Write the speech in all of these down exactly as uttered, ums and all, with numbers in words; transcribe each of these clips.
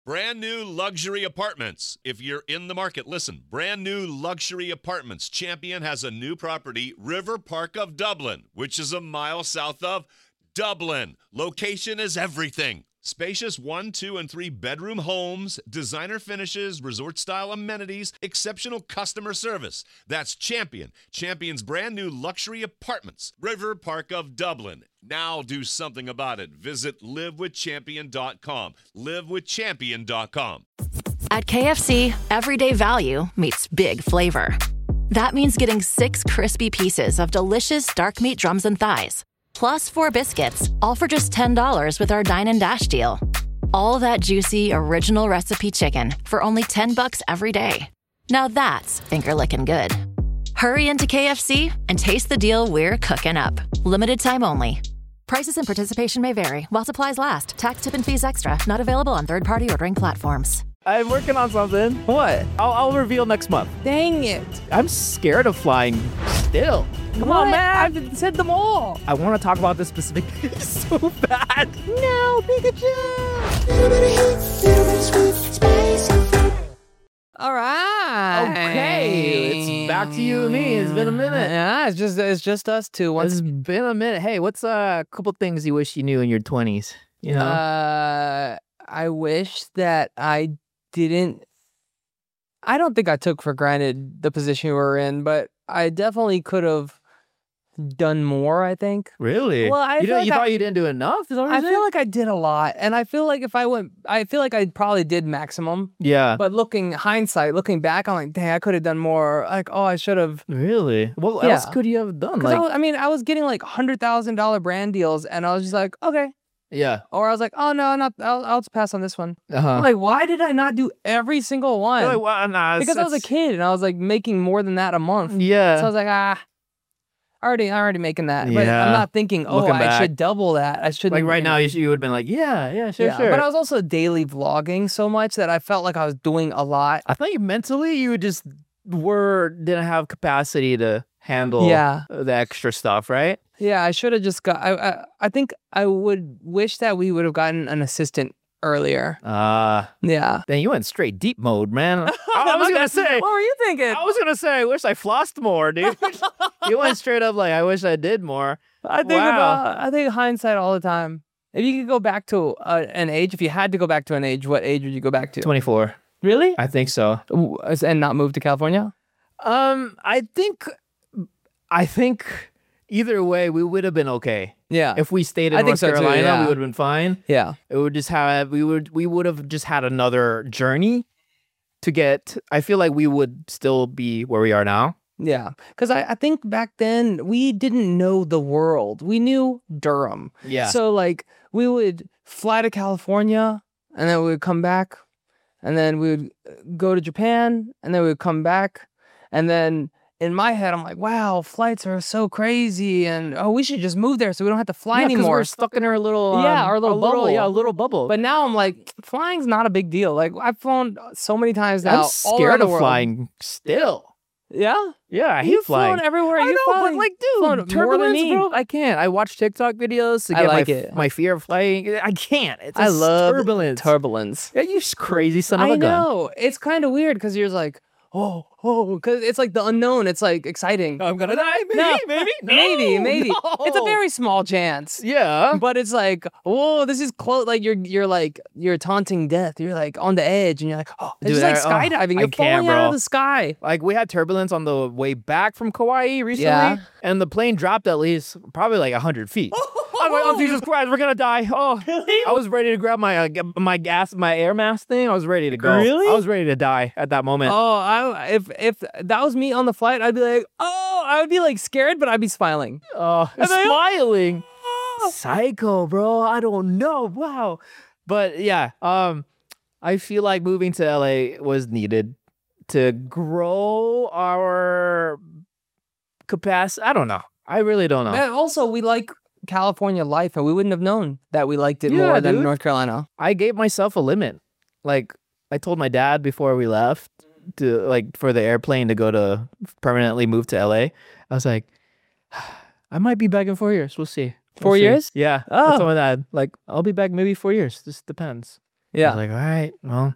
Brand new luxury apartments. If you're in the market, listen. Brand new luxury apartments. Champion has a new property, River Park of Dublin, which is a mile south of Dublin. Location is everything. Spacious one, two, and three bedroom homes, designer finishes, resort-style amenities, exceptional customer service. That's Champion. Champion's brand new luxury apartments. River Park of Dublin. Now do something about it. Visit live with champion dot com. live with champion dot com. At K F C, everyday value meets big flavor. That means getting six crispy pieces of delicious dark meat drums and thighs, plus four biscuits, all for just ten dollars with our Dine and Dash deal. All that juicy, original recipe chicken for only ten bucks every day. Now that's finger-licking good. Hurry into K F C and taste the deal we're cooking up. Limited time only. Prices and participation may vary while supplies last. Tax, tip, and fees extra. Not available on third-party ordering platforms. I'm working on something. What? I'll, I'll reveal next month. Dang it. I'm scared of flying still. Come on, man. I've said them all. I want to talk about this specific thing so bad. No, Pikachu. All right. Okay. It's back to you and me. It's been a minute. Yeah, it's just it's just us two. Once It's been a minute. Hey, what's a couple things you wish you knew in your twenties? You know? Uh, I wish that I didn't. I don't think I took for granted the position we were in, but I definitely could have done more, I think. Really? Well, I you, feel don't- like you I- thought you didn't do enough? Is that what I you're feel saying? like I did a lot, and I feel like if I went, I feel like I probably did maximum. Yeah. But looking hindsight, looking back, I'm like, dang, I could have done more. Like, oh, I should have. Really? What Yeah. else could you have done? Because I, Like, was- I mean, I was getting like hundred thousand dollar brand deals, and I was just like, okay. yeah. Or I was like, oh no, not. I'll, I'll just pass on this one. Uh-huh. I'm like, why did I not do every single one? You're like, well, nah, it's- because I was a it's- kid and I was like making more than that a month. Yeah. So I was like, ah, already, already making that. But Yeah. I'm not thinking, oh, Looking I back. should double that. I shouldn't. like right you now, know. you, should- you would have been like, yeah, yeah, sure, Yeah, sure. But I was also daily vlogging so much that I felt like I was doing a lot. I think mentally you just were didn't have capacity to handle Yeah. the extra stuff, right? Yeah, I should have just got. I, I I think I would wish that we would have gotten an assistant earlier. Uh Yeah. then you went straight deep mode, man. I, I was gonna say, What were you thinking? I was gonna say, I wish I flossed more, dude. You went straight up like, I wish I did more. I think Wow. about. I think hindsight all the time. If you could go back to uh, an age, if you had to go back to an age, what age would you go back to? twenty-four. Really? I think so. Ooh, and not move to California? Um, I think, I think either way we would have been okay. Yeah. If we stayed in I think North so too, Carolina, yeah. we would have been fine. yeah. It would just have we would we would have just had another journey to get. I feel like we would still be where we are now. Yeah. Because I, I think back then we didn't know the world. We knew Durham. Yeah. So like we would fly to California and then we would come back and then we would go to Japan and then we would come back. And then in my head, I'm like, wow, flights are so crazy. And oh, we should just move there so we don't have to fly Yeah, 'cause anymore. we're stuck in our little um, Yeah, our little a bubble. yeah, a little bubble. But now I'm like, flying's not a big deal. Like I've flown so many times now. I'm all scared around the of world. flying still. Yeah? Yeah, I hate You've flying. flown everywhere. I You've know, flown- but like, flown dude, more than turbulence, me. bro. I can't. I watch TikTok videos to I get like my it. my fear of flying. I can't. It's I just love turbulence. turbulence. Yeah, you crazy son of I a gun. know. It's kind of weird because you're like, oh, oh, because it's like the unknown. It's like exciting. I'm gonna die. Maybe, No, maybe, no, maybe, maybe. no. It's a very small chance. yeah. But it's like, whoa, this is close. Like you're, you're like, you're taunting death. You're like on the edge, and you're like, oh, it's Dude, just like I- oh, skydiving. I You're can't, falling out bro. of the sky. Like we had turbulence on the way back from Kauai recently, Yeah. and the plane dropped at least probably like a hundred feet. I'm like, oh Jesus Christ, we're gonna die! Oh, I was ready to grab my uh, g- my gas, my air mask thing. I was ready to go. Really? I was ready to die at that moment. Oh, I if if that was me on the flight, I'd be like, oh, I would be like scared, but I'd be smiling. Oh, And I- smiling, psycho, bro. I don't know. Wow, but yeah, um, I feel like moving to L A was needed to grow our capacity. I don't know. I really don't know. And also, we like California life, and we wouldn't have known that we liked it Yeah, more than dude. North Carolina. I gave myself a limit. Like I told my dad before we left to like for the airplane to go to permanently move to L A. I was like, I might be back in four years. We'll see. We'll Four see." years? Yeah. Oh. I told my dad like I'll be back maybe four years. This depends. I Yeah. was like, all right, well,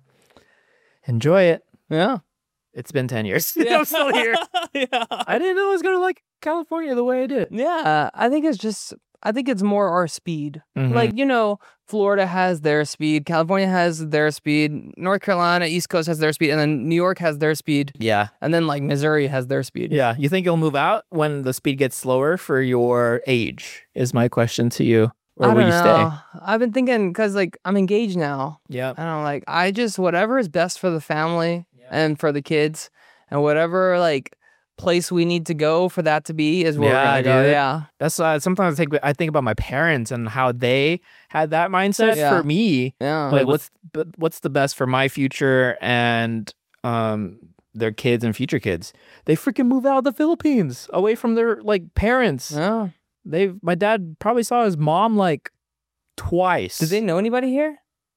enjoy it. Yeah. It's been ten years. Yeah. I'm still here. Yeah. I didn't know I was gonna like California the way I did. Yeah. I think it's just, I think it's more our speed. Mhm. Like, you know, Florida has their speed, California has their speed, North Carolina, East Coast has their speed, and then New York has their speed, Yeah. and then like Missouri has their speed. Yeah. You think you'll move out when the speed gets slower for your age? Is my question to you. Or I will don't you know. stay? I've been thinking because like I'm engaged now. Yeah. I don't like I just whatever is best for the family and for the kids, and whatever like place we need to go for that to be is where Yeah, we're gonna go. dude. Yeah. That's uh, sometimes I think I think about my parents and how they had that mindset. Yeah. For me, Yeah. like what's but what's the best for my future and um their kids and future kids? They freaking move out of the Philippines away from their like parents. Yeah. They my dad probably saw his mom like twice. Did they know anybody here?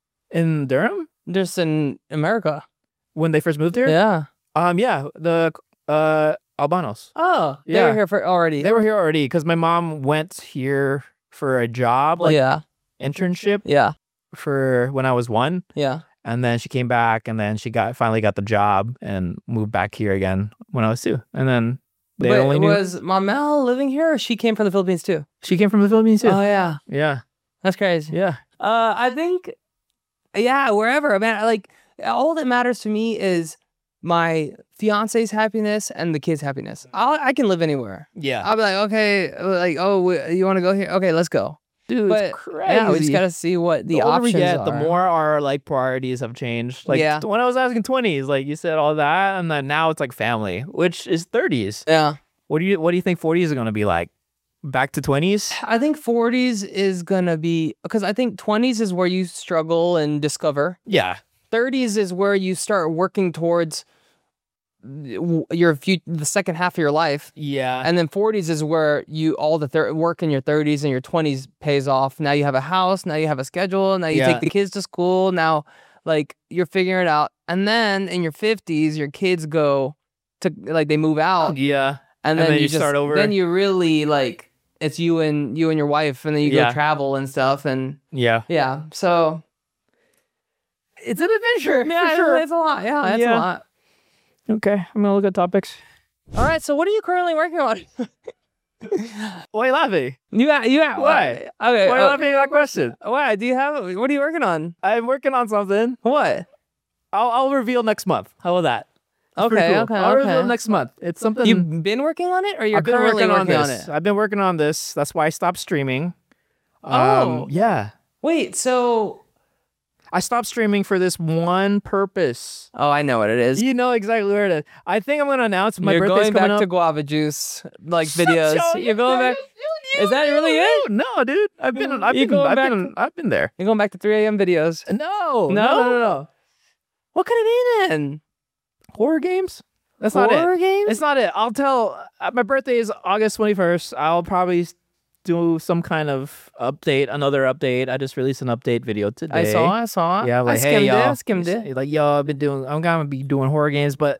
in Durham Just in America. when they first moved here? Yeah. Um yeah, the uh Albanos. Oh, they Yeah. were here for already. They were here already because my mom went here for a job, like yeah. internship Yeah. for when I was one. Yeah. And then she came back and then she got finally got the job and moved back here again when I was two. And then they but only knew was Mamel living here, or she came from the Philippines too? she came from the Philippines too. Oh yeah, yeah. that's crazy. Yeah. Uh, I think, yeah, wherever. I mean, like, all that matters to me is my fiance's happiness and the kids' happiness. I'll, I can live anywhere. Yeah. I'll be like, okay, like, oh, we- you want to go here? Okay, let's go. Dude, But it's crazy. yeah, we just gotta see what the, the older options we get, are. the more our like priorities have changed. Like Yeah. when I was asking twenties, like you said all that, and then now it's like family, which is thirties. Yeah, What do you what do you think forties is gonna be like? Back to twenties? I think forties is gonna be because I think twenties is where you struggle and discover. Yeah. thirties is where you start working towards w- your fut- the second half of your life. Yeah. And then forties is where you all the thir- work in your thirties and your twenties pays off. Now you have a house, now you have a schedule, now you Yeah. take the kids to school, now like you're figuring it out. And then in your fifties, your kids go to like they move out, yeah. and and then, then you, you just, start over. Then you really like it's you and you and your wife, and then you Yeah. go travel and stuff, and Yeah. yeah. So It's an adventure. yeah, for it's, sure. it's a lot. Yeah, it's Yeah. a lot. Okay. I'm gonna look at topics. All right. So what are you currently working on? Why are you laughing? You got you got Why? Okay. Why are you uh, laughing at that question? why do you have? What are you working on? I'm working on something. What? I'll I'll reveal next month. How about that? It's pretty Okay, cool. okay, I'll reveal okay. next month. It's something You've been working on it, or you're I've been currently working, on on this. it? I've been working on this. That's why I stopped streaming. Oh. Um, yeah. Wait. So. I stopped streaming for this one purpose. Oh, I know what it is. You know exactly where it is. I think I'm gonna announce my you're birthday's going back coming up. to guava juice like Shut videos. your- You're going back. You- Is that really it? No, dude. I've been. I've You're been. going I've back- been. I've been there. You're going back to three a.m. videos. No. No? No. No. No. What could it be then? Horror games. That's not Horror it. games? It's not it. I'll tell. Uh, my birthday is August twenty-first. I'll probably s- do some kind of update, another update. I just released an update video today. I saw. I saw. Yeah, like, I skimmed hey, it. y'all. I skimmed it. Like, yo, I've been doing. I'm gonna be doing horror games, but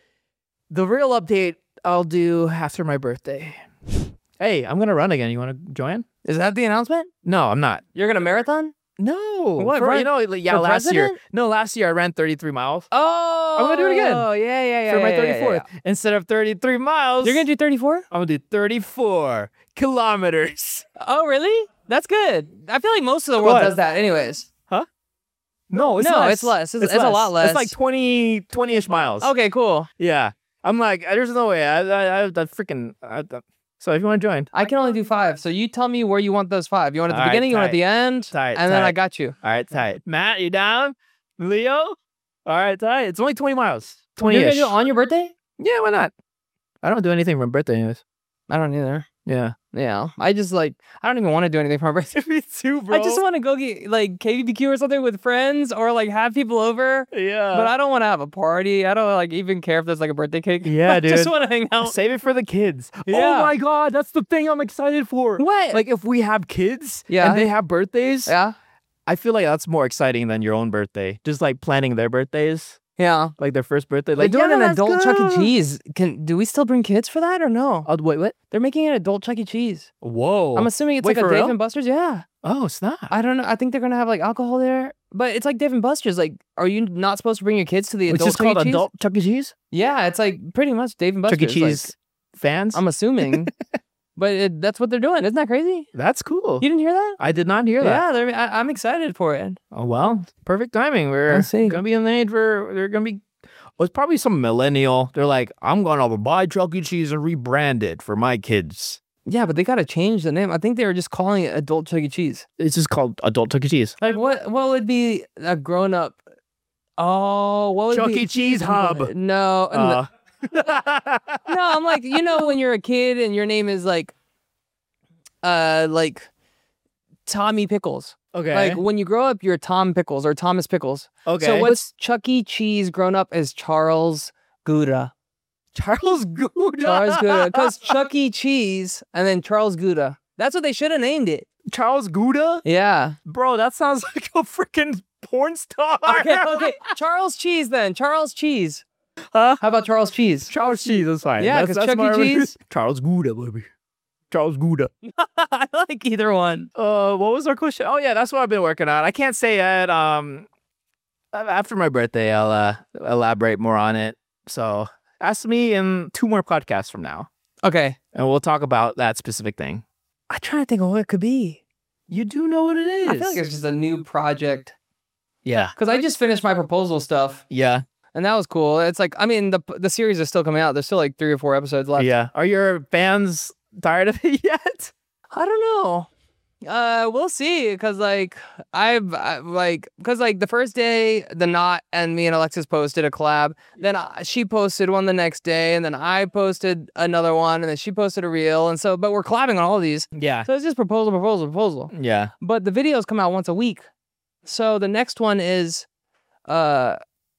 the real update I'll do after my birthday. Hey, I'm gonna run again. You want to join? Is that the announcement? No, I'm not. You're gonna marathon? No. What, For- run- you know, like, yeah, for last year. president? No, last year I ran thirty-three miles Oh, I'm gonna do it again. Oh, yeah, yeah, yeah. for my yeah, yeah, yeah, thirty-fourth. yeah. Instead of thirty-three miles, You're gonna do thirty-four? I'm gonna do thirty-four kilometers. Oh, really? That's good. I feel like most of the world What? does that, anyways. No, it's No, less. it's less. It's- it's a lot less. It's like twenty, twenty-ish miles. Okay, cool. Yeah. I'm like, there's no way. I, I, I, I freaking. I, I- so if you want to join, I can only do five, so you tell me where you want those five. You want it at the All right, beginning, you want it at tight. the end, Tight, and then I tight. got you. all right, tight. Matt, you down? Leo? All right, tight. It's only twenty miles. You're gonna twenty-ish. do it on your birthday? Yeah, why not? I don't do anything for my birthday, anyways. I don't either. Yeah. Yeah, I just like I don't even want to do anything for my birthday. Me too, bro. I just want to go get like K B B Q or something with friends, or like have people over. Yeah. But I don't want to have a party. I don't like even care if there's like a birthday cake. Yeah, I just dude. want to hang out. Save it for the kids. Yeah. Oh my god, that's the thing I'm excited for. What? Like if we have kids Yeah. and they have birthdays, yeah, I feel like that's more exciting than your own birthday. Just like planning their birthdays. Yeah. like their first birthday. They're Like, doing yeah, an let's adult Chuck E. go. Cheese. Can do we still bring kids for that or no? Oh, wait, what? They're making an adult Chuck E. Cheese. Whoa. I'm assuming it's Wait, like a for Dave real? and Buster's. Yeah. Oh, it's not. I don't know. I think they're gonna have like alcohol there, but it's like Dave and Buster's. Like, are you not supposed to bring your kids to the It's adult just Chuck E. called Cheese? adult Chuck E. Cheese. Yeah, it's like pretty much Dave and Buster's. Chuck E. Cheese Like, fans. I'm assuming, but it, that's what they're doing. Isn't that crazy? That's cool. You didn't hear that? I did not hear that. Yeah, they're, I, I'm excited for it. Oh well, perfect timing. We're Let's see. gonna be in the age where they're gonna be. Well, it's probably some millennial. They're like, I'm gonna buy Chuck E. Cheese and rebrand it for my kids. Yeah, but they gotta change the name. I think they were just calling it adult Chuck E. Cheese. It's just called adult Chuck E. Cheese. Like what? What would be a grown up? Oh, what would Chuck be E. Cheese Hub. No, Uh, no, I'm like, you know, when you're a kid and your name is like, uh, like Tommy Pickles. okay. Like when you grow up, you're Tom Pickles or Thomas Pickles. okay. So what's Chuck E. Cheese grown up as Charles Gouda? Charles Gouda? Charles Gouda, because Chuck E. Cheese and then Charles Gouda. That's what they should have named it. Charles Gouda? Yeah. Bro, that sounds like a freaking porn star. Okay, okay. Charles Cheese then. Charles Cheese. Huh? How about Charles Cheese? Charles Cheese, that's fine. Yeah, That's- 'cause that's Chuck E. my- Cheese. Charles Gouda, baby. Charles Gouda. I like either one. Uh, what was our question? Oh yeah, that's what I've been working on. I can't say yet. Um, after my birthday, I'll uh, elaborate more on it. So ask me in two more podcasts from now, Okay. and we'll talk about that specific thing. I'm trying to think of what it could be. You do know what it is. I feel like it's just a new project. yeah, Because I just finished my proposal stuff, yeah, and that was cool. It's like, I mean, the the series is still coming out. There's still like three or four episodes left. yeah. Are your fans tired of it yet? I don't know. Uh, we'll see. Cause like I've I, like, cause like the first day, the Knot and me and Alexis posted a collab. Then I, she posted one the next day, and then I posted another one, and then she posted a reel. And so, but we're collabing on all of these. Yeah, So it's just proposal, proposal, proposal. yeah. But the videos come out once a week. So the next one is, uh.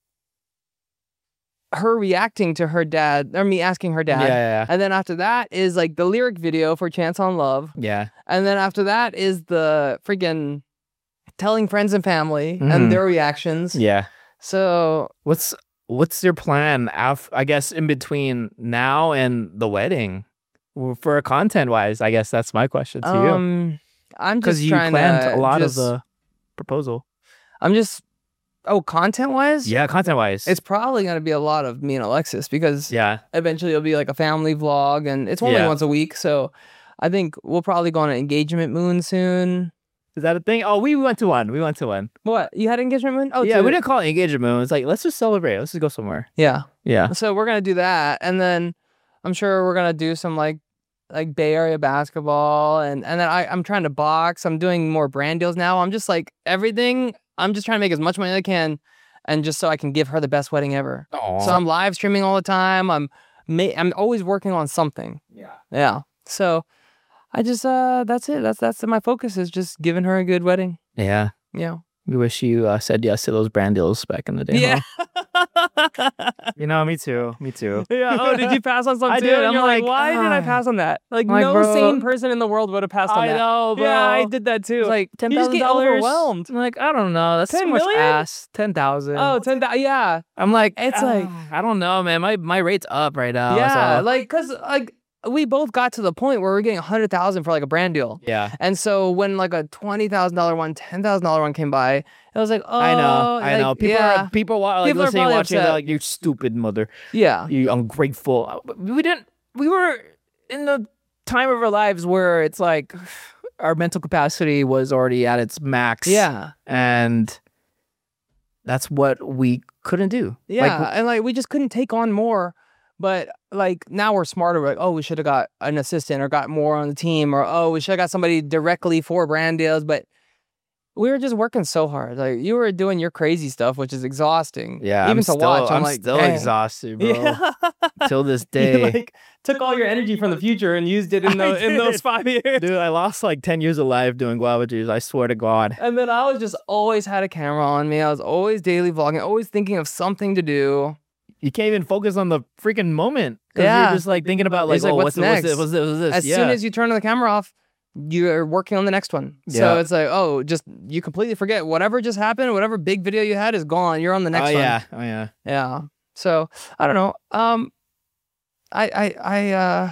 her reacting to her dad, or me asking her dad. Yeah, yeah, And then after that is like the lyric video for Chance on Love. yeah. And then after that is the freaking telling friends and family Mhm. and their reactions. Yeah. So What's what's your plan? Af- I guess in between now and the wedding, Well, for content wise. I guess that's my question to you. um, I'm Because just you trying planned to a lot just- of the proposal. I'm just, oh, content wise? Yeah, content wise. It's probably going to be a lot of me and Alexis because yeah, eventually it'll be like a family vlog and it's only Yeah. once a week. So I think we'll probably go on an engagement moon soon. is that a thing? Oh, we went to one. We went to one. What? You had engagement moon? Oh, yeah, to- we didn't call it engagement moon. It's like let's just celebrate. Let's just go somewhere. Yeah. Yeah, So we're gonna do that, and then I'm sure we're gonna do some like like Bay Area basketball, and and then I I'm trying to box. I'm doing more brand deals now. I'm just like everything. I'm just trying to make as much money as I can, and just so I can give her the best wedding ever. Aw. So I'm live streaming all the time. I'm ma- I'm always working on something. yeah. Yeah. So I just uh that's it. That's that's my focus is just giving her a good wedding. Yeah. Yeah. We wish you uh, said yes to those brand deals back in the day. Yeah. huh? You know, me too. Me too. Yeah. Oh, did you pass on something? I too? did, And and I'm you're like, like, why did I ah. pass on that? Like, Like, no bro. sane person in the world would have passed on I that. know, bro. Yeah, I did that too. It's like ten You just thousand get dollars. overwhelmed. I'm like, I don't know. That's ten too much million? ass. Ten thousand. Oh, ten thousand. Yeah. I'm like, It's ah, like- I don't know, man. My my rate's up right now. yeah. so- Like, cause like we both got to the point where we're getting a hundred thousand for like a brand deal. yeah. And so when like a twenty thousand dollar one, ten thousand dollar one came by, it was like, oh, I know. I like, know. People yeah, are people wa- like People are listening, probably watching. They're upset. like, you stupid mother. yeah, You ungrateful. We didn't. We were in the time of our lives where it's like our mental capacity was already at its max. yeah, and that's what we couldn't do. yeah. Like, and like we just couldn't take on more. But like now we're smarter. We're like, oh, we should have got an assistant or got more on the team, or oh, we should have got somebody directly for brand deals. But we were just working so hard. Like you were doing your crazy stuff, which is exhausting. yeah, even I'm to still, watch. I'm, I'm like, still dang. exhausted, bro. Yeah. Till this You, day. like took all your energy from the future and used it in, I the, in those did. five years. Dude, I lost like ten years of life doing guava juice. I swear to God. And then I was just always had a camera on me. I was always daily vlogging, always thinking of something to do. You can't even focus on the freaking moment. Because Yeah. you're just like thinking about like, It's like, oh, what's what's, what's next? this? What's this? What's this? As yeah. soon as you turn the camera off, you're working on the next one. Yeah. So it's like, oh, just you completely forget whatever just happened, whatever big video you had is gone. You're on the next oh, one. yeah. Oh, yeah. Yeah. So I don't know. Um, I I I uh,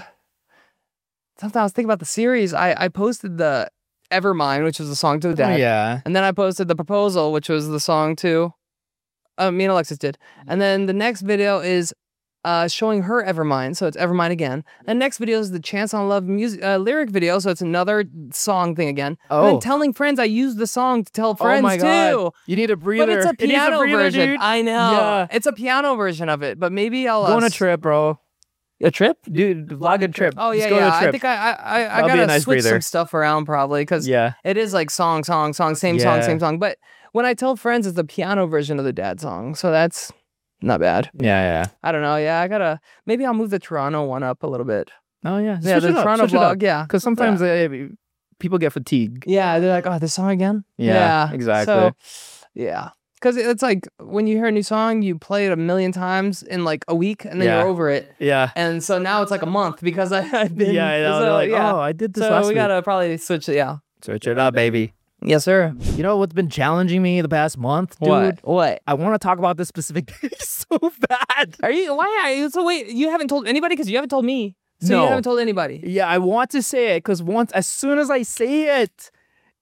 sometimes I was thinking about the series. I I posted the Evermind, which was the song to the Oh, dad, yeah. and then I posted the Proposal, which was the song to. Uh, me and Alexis did, and then the next video is uh, showing her Evermind, so it's Evermind again. And next video is the Chance on Love music uh, lyric video, so it's another song thing again. And Oh. then telling friends, I use the song to tell friends oh, my God. too. You need a breather. But it's a It needs piano breather, version. dude. I know. Yeah. It's a piano version of it, but maybe I'll Go uh, on a s- trip, bro. A trip? Dude, vlog a trip. Oh Just yeah, go yeah. to a trip. I think I I I, I That'll be a gotta nice switch breather. some stuff around probably because Yeah. it is like song, song, song, same song, Yeah. same song. But when I tell friends, it's the piano version of the dad song, so that's not bad. Yeah, yeah. I don't know. Yeah, I gotta maybe I'll move the Toronto one up a little bit. Oh, yeah. Yeah, the Toronto vlog. Yeah, Because sometimes uh, people get fatigued. yeah, they're like, oh, this song again. Yeah, exactly. So, yeah. Because it's like when you hear a new song, you play it a million times in like a week, and then Yeah. you're over it. Yeah. And so now it's like a month because I, I've been. Yeah, I know. so, They're like, yeah. oh, I did this so last we week. gotta probably switch it. Yeah. Search it up, baby. Yes, sir. You know what's been challenging me the past month, dude? What? What? I want to talk about this specific thing so bad. Are you? Why are you? So wait, you haven't told anybody because you haven't told me. So No. you haven't told anybody. Yeah, I want to say it because once, as soon as I say it,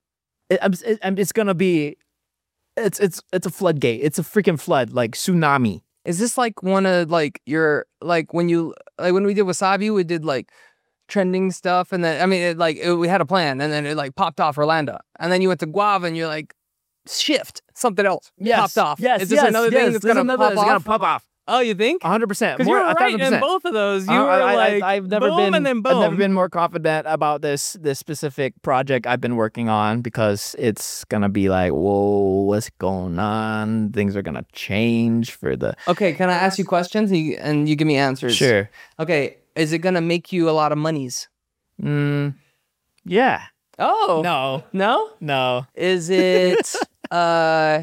it, I'm, it, I'm, it's gonna be, it's it's it's a floodgate. It's a freaking flood, like tsunami. Is this like one of like your like when you like when we did Wasabi, we did like trending stuff, and then I mean, it, like it, we had a plan, and then it like popped off Orlando, and then you went to Guava, and you're like, shift something else popped off. Yes, Is this yes, another yes. thing that's This is gonna another pop that's off? gonna pop off. Oh, you think? one hundred percent. Because you More, were a right thousand in percent. both of those. You I- were I, like, I, I've never boom, been, and then boom. I've never been more confident about this this specific project I've been working on because it's gonna be like, whoa, what's going on? Things are gonna change for the Okay, can I ask you questions and you, and you give me answers? sure. Okay, is it gonna make you a lot of monies? Mm, yeah. Oh No. no. No. Is it uh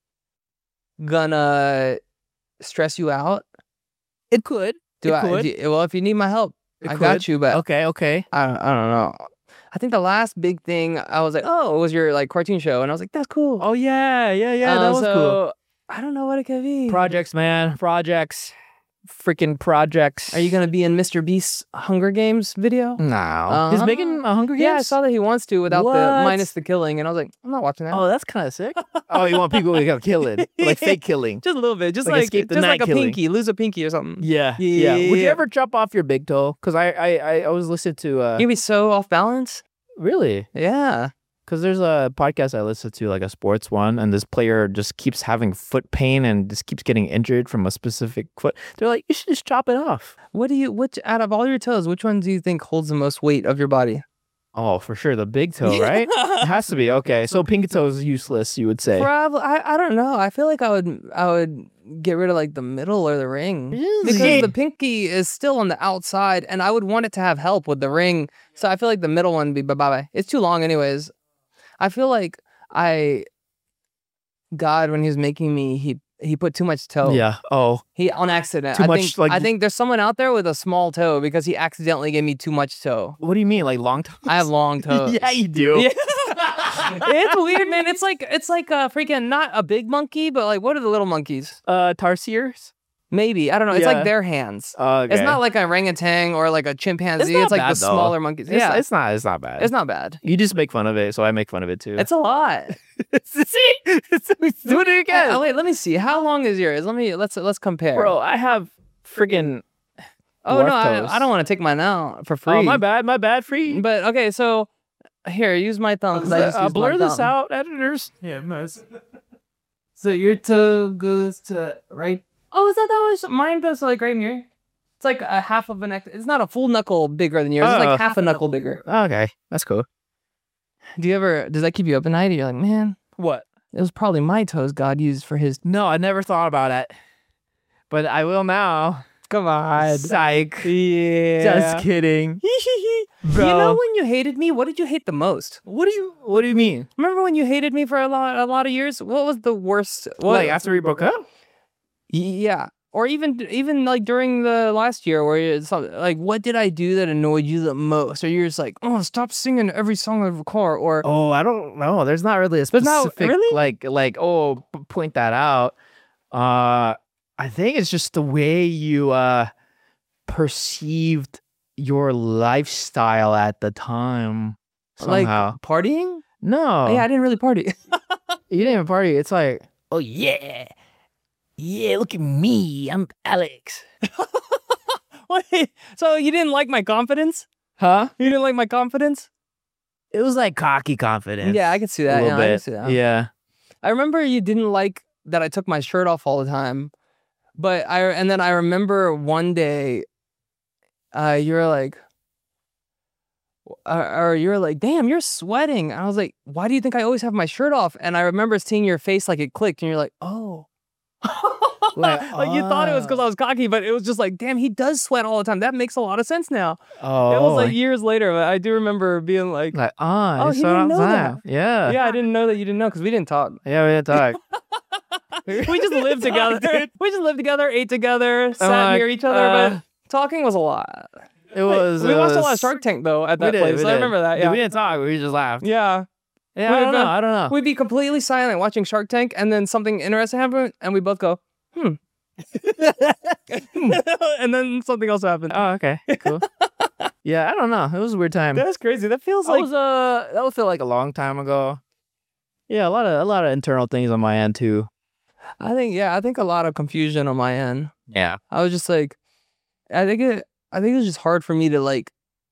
gonna stress you out? It could. Do it I? could. do- well, if you need my help, It I got could. you. But Okay. Okay. I, don't- I don't know. I think the last big thing I was like, oh, it was your like cartoon show, and I was like, that's cool. Oh yeah. Yeah. Yeah. that Uh, was so, cool. I don't know what it could be. Projects, man. Projects. Freaking projects. Are you gonna be in Mister Beast's Hunger Games video? No. He's Uh-huh. making a Hunger Games. Yeah, I saw that he wants to without the What? minus the killing, and I was like, I'm not watching that. Oh, that's kind of sick. Oh, you want people to go killing, like fake killing. Just a little bit, just Like like, escape the just night like a killing. pinky, lose a pinky or something. Yeah, yeah. Would you Yeah. ever chop off your big toe? Because I, I, I always listen to. Uh, You'd be so off balance. really? Yeah. Because there's a podcast I listen to, like a sports one, and this player just keeps having foot pain and just keeps getting injured from a specific foot. They're like, you should just chop it off. What do you? Which out of all your toes, which one do you think holds the most weight of your body? Oh, for sure, the big toe, right? It has to be. Okay, so pinky toe is useless, you would say. Probably. I, I don't know. I feel like I would I would get rid of like the middle or the ring Really? because the pinky is still on the outside, and I would want it to have help with the ring. So I feel like the middle one would be bye bye. It's too long, anyways. I feel like I, God, when he was making me, he he put too much toe. Yeah. Oh. He on accident. Too I much, think, like- I think there's someone out there with a small toe because he accidentally gave me too much toe. What do you mean, like long toes? I have long toes. yeah, you do. Yeah. It's weird, man. It's like it's like a freaking not a big monkey, but like what are the little monkeys? Uh, tarsiers. Maybe I don't know. It's Yeah. like their hands. Okay. It's not like a orangutan or like a chimpanzee. It's It's, not like bad, the though. smaller monkeys. It's, yeah, it's not. It's not bad. it's not bad. You just make fun of it, so I make fun of it too. It's a lot. see, do it again, Oh wait, let me see. How long is yours? Let me let's let's compare. bro. I have friggin' oh dwarf no, toes. I, I don't want to take mine out for free. Oh, my bad, my bad. Free. But okay, so here, use my thumb because I just Uh, used blur my this thumb. out, editors. Yeah, nice. So your toe goes to right. Oh, is that that was mine goes to like right here? It's like a half of an. Ex- it's not a full knuckle bigger than yours. It's Oh. like half a knuckle bigger. Okay, that's cool. Do you ever? Does that keep you up at night? Or you're like, man, What? it was probably my toes God used for his. No, I never thought about it, but I will now. Come on. Psych. Yeah. Just kidding, bro. You know when you hated me? What did you hate the most? what do you? What do you mean? Remember when you hated me for a lot, a lot of years? What was the worst? What, Like after we broke up? Yeah. or even even like during the last year where it's like, what did I do that annoyed you the most? Or you're just like, oh, stop singing every song I record. Or Oh, I don't know. There's not really a There's not- specific really? like like oh p- point that out. Uh, I think it's just the way you uh perceived your lifestyle at the time. Somehow. like partying. no, Yeah, I didn't really party. you didn't even party. It's like, oh yeah, yeah. Look at me. I'm Alex. Wait, so you didn't like my confidence? Huh? You didn't like my confidence? It was like cocky confidence. Yeah, I can see a that. little Yeah, I can bit. see that. Yeah. I remember you didn't like that I took my shirt off all the time, but I and then I remember one day, uh, you were like, or, or you were like, "Damn, you're sweating." I was like, "Why do you think I always have my shirt off?" And I remember seeing your face like it clicked, and you're like, "Oh." Like, Like, you thought it was because ah. I was cocky, but it was just like, damn, he does sweat all the time. That makes a lot of sense now. Oh, It was like years later, but I do remember being like, like ah, Oh, that's he what didn't I'm know saying. that. Yeah. yeah, I didn't know that you didn't know because we didn't talk. Yeah, we didn't talk. We just lived together. dude. We just lived together, ate together, sat like, near each other, uh, but talking was a lot. It was. we it watched a lot was- of Shark Tank though at We that did, place. we I did. remember that. Yeah, We didn't talk. We just laughed. yeah. Yeah, We I don't both- know. I don't know. We'd be completely silent watching Shark Tank, and then something interesting happened, and we both go, hmm. And then something else happened. Oh, okay, cool. Yeah, I don't know. It was a weird time. That's crazy. That feels That like was uh, that would feel like a long time ago. Yeah, a lot of a lot of internal things on my end too. I think yeah, I think a lot of confusion on my end. Yeah. I was just like, I think it. I think it was just hard for me to like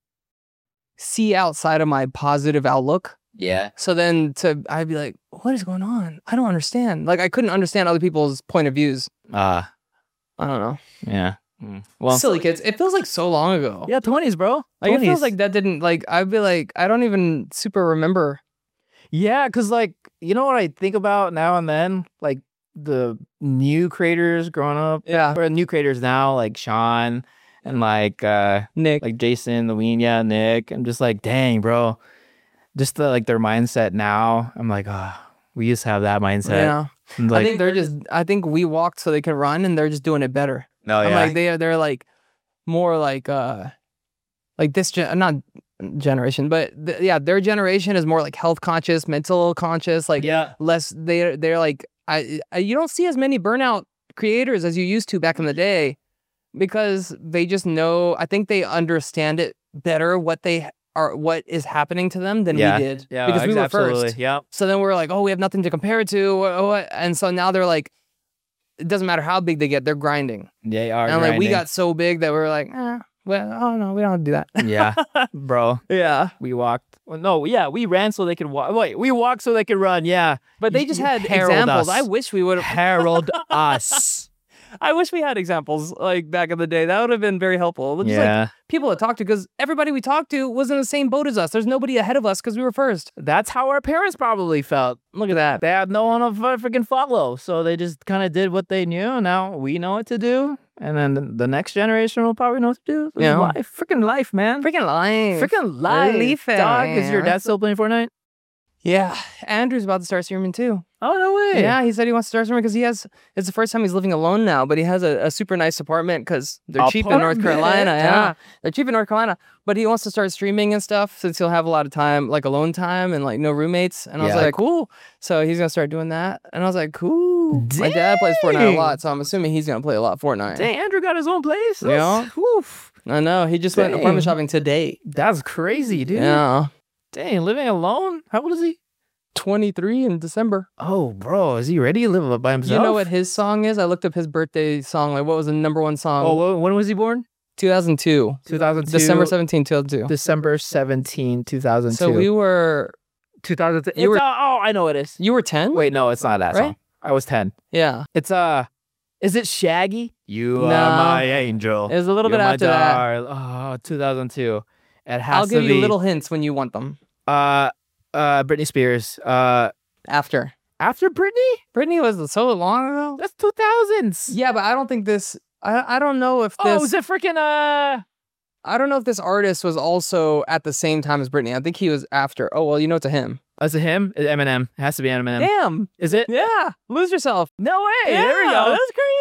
see outside of my positive outlook. Yeah. So then to I'd be like, what is going on? I don't understand. Like I couldn't understand other people's point of views. Uh I don't know. yeah. Mm. Well, Silly kids. It feels like so long ago. yeah, twenties, bro. Like it feels twenties. like that didn't like I'd be like I don't even super remember. Yeah, because like, you know what I think about now and then? Like the new creators growing up, Yeah. or new creators now, like Sean and like uh Nick. like Jason, Lewin, yeah, Nick. I'm just like, dang, bro. Just the like their mindset now. I'm like, oh, we used to have that mindset. Yeah. And, like, I think they're just I think we walked so they could run and they're just doing it better. no, I'm yeah. like they they're like more like uh like this gen- not generation, but th- yeah, their generation is more like health conscious, mental conscious, like yeah. less they they're like I, I you don't see as many burnout creators as you used to back in the day because they just know I think they understand it better what they are what is happening to them than Yeah. we did Yeah, because we were absolutely. first. Yep. So then we're like, oh, we have nothing to compare it to, what, what? And so now they're like, it doesn't matter how big they get, they're grinding. They are. And like we grinding. got so big that we were like, eh, well, oh no, we don't have to do that. Yeah, bro. yeah, We walked. Well, no, yeah, we ran so they could walk. Wait, we walked so they could run. Yeah, but they You- just you had herald examples. us. I wish we would have. herald us. I wish we had examples like back in the day. That would have been very helpful. Just like Yeah, people to talk to, because everybody we talked to was in the same boat as us. There's nobody ahead of us because we were first. that's how our parents probably felt. Look at that. They had no one to f- freaking follow, so they just kind of did what they knew. Now we know what to do, and then the, the next generation will probably know what to do. This is Yeah. life, freaking life, man. Freaking life. Freaking life, Life, dog. Is your man. dad still playing Fortnite? Yeah, Andrew's about to start streaming too. Oh no way. Yeah, he said he wants to start streaming because he has. It's the first time he's living alone now, but he has a, a super nice apartment because they're cheap in North Apartment, Carolina. Yeah. yeah. they're cheap in North Carolina. But he wants to start streaming and stuff since he'll have a lot of time, like alone time and like no roommates. And I was Yeah. like, cool. So he's gonna start doing that, and I was like, cool. My dad plays Fortnite a Dang. lot, so I'm assuming he's gonna play a lot of Fortnite. Dang, Andrew got his own place. Yeah. That's- Woof. I know. He just went apartment Dang. shopping today. That's crazy, dude. Yeah, Dang, living alone. How old is he? twenty-three in December. Oh, bro, is he ready to live by himself? You know what his song is? I looked up his birthday song. Like, what was the number one song? Oh, wh- when was he born? two thousand two. two thousand two. December seventeenth, two thousand two. December seventeenth, two thousand two. So we were, two thousand two. you were- It's, uh, oh, I know it is. you were ten? Wait, no, it's not that Right? song. I was ten. Yeah. It's uh, is it Shaggy? You No. are my angel. It was a little You're bit my after that. dar- Oh, two thousand two. It has I'll to give be you little hints when you want them. uh, uh, Britney Spears. Uh, After. after Britney? Britney was so long ago. That's two thousands. Yeah, but I don't think this, I, I don't know if Oh, this, was it freaking uh? I don't know if this artist was also at the same time as Britney. I think he was after. Oh, well, you know it's a him. Was it him? Eminem. It has to be Eminem. Damn. Is it? Yeah. Lose yourself. No way. Yeah, There we go. That's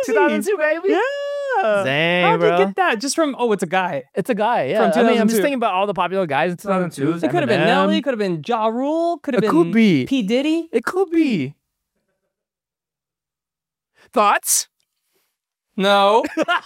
two thousand two, baby. Yeah. Dang, How'd bro. you get that? Just from, oh, it's a guy. It's a guy, yeah. From I mean, I'm just two thousand two. thinking about all the popular guys in two thousand two. It could have been Nelly, could have been Ja Rule, could have It been could be. P. Diddy. It could be. Thoughts? No.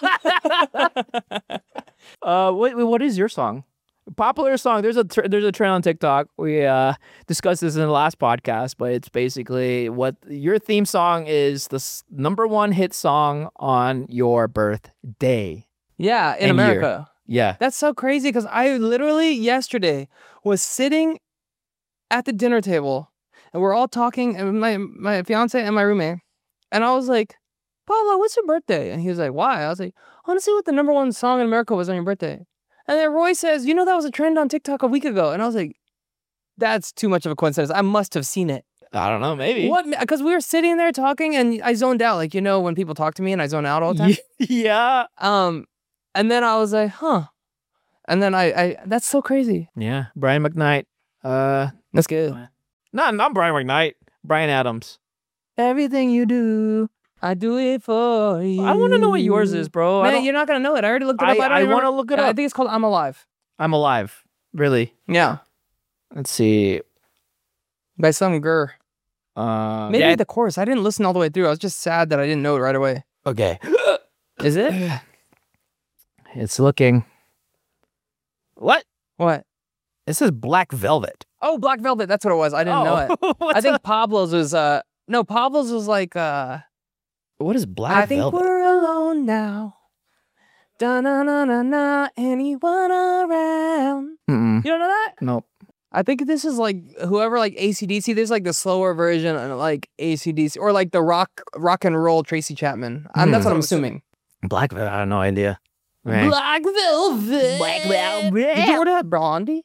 Uh, what what is your song? Popular song. There's a tr- there's a trend on TikTok. We uh discussed this in the last podcast, but it's basically what your theme song is. The s- number one hit song on your birthday. Yeah, in And year. America. Yeah. That's so crazy because I literally yesterday was sitting at the dinner table and we're all talking, and my my fiance and my roommate, and I was like, Pablo, what's your birthday? And he was like, why? I was like, I want to see what the number one song in America was on your birthday. And then Roy says, you know, that was a trend on TikTok a week ago. And I was like, that's too much of a coincidence. I must have seen it. I don't know. Maybe. What? Because we were sitting there talking and I zoned out. Like, you know, when people talk to me and I zone out all the time. Yeah. Um, and then I was like, huh. And then I, I that's so crazy. Yeah. Brian McKnight. Uh, That's good. no, not Brian McKnight. Brian Adams. Everything you do, I do it for you. I want to know what yours is, bro. I Man, don't- you're not gonna know it. I already looked it up. I- I, don't I even wanna remember- look it I up. think it's called I'm Alive. I'm alive. Really? Yeah, Let's see. by some girl. Uh, Maybe yeah, the chorus. I didn't listen all the way through. I was just sad that I didn't know it right away. okay. Is it? It's looking. What? What? This is Black Velvet. Oh, Black Velvet. That's what it was. I didn't know it. it. I think Pablo's was uh no Pablo's was like uh What is Black I think Velvet? we're alone now. Da na na na na. Anyone around? Mm-mm. You don't know that? Nope. I think this is like whoever like A C D C. There's like the slower version of like A C D C or like the rock rock and roll Tracy Chapman. Um, that's Hmm. what I'm assuming. Black Velvet. I have no idea. Man. Black Velvet. Black Velvet. Did you order that Blondie?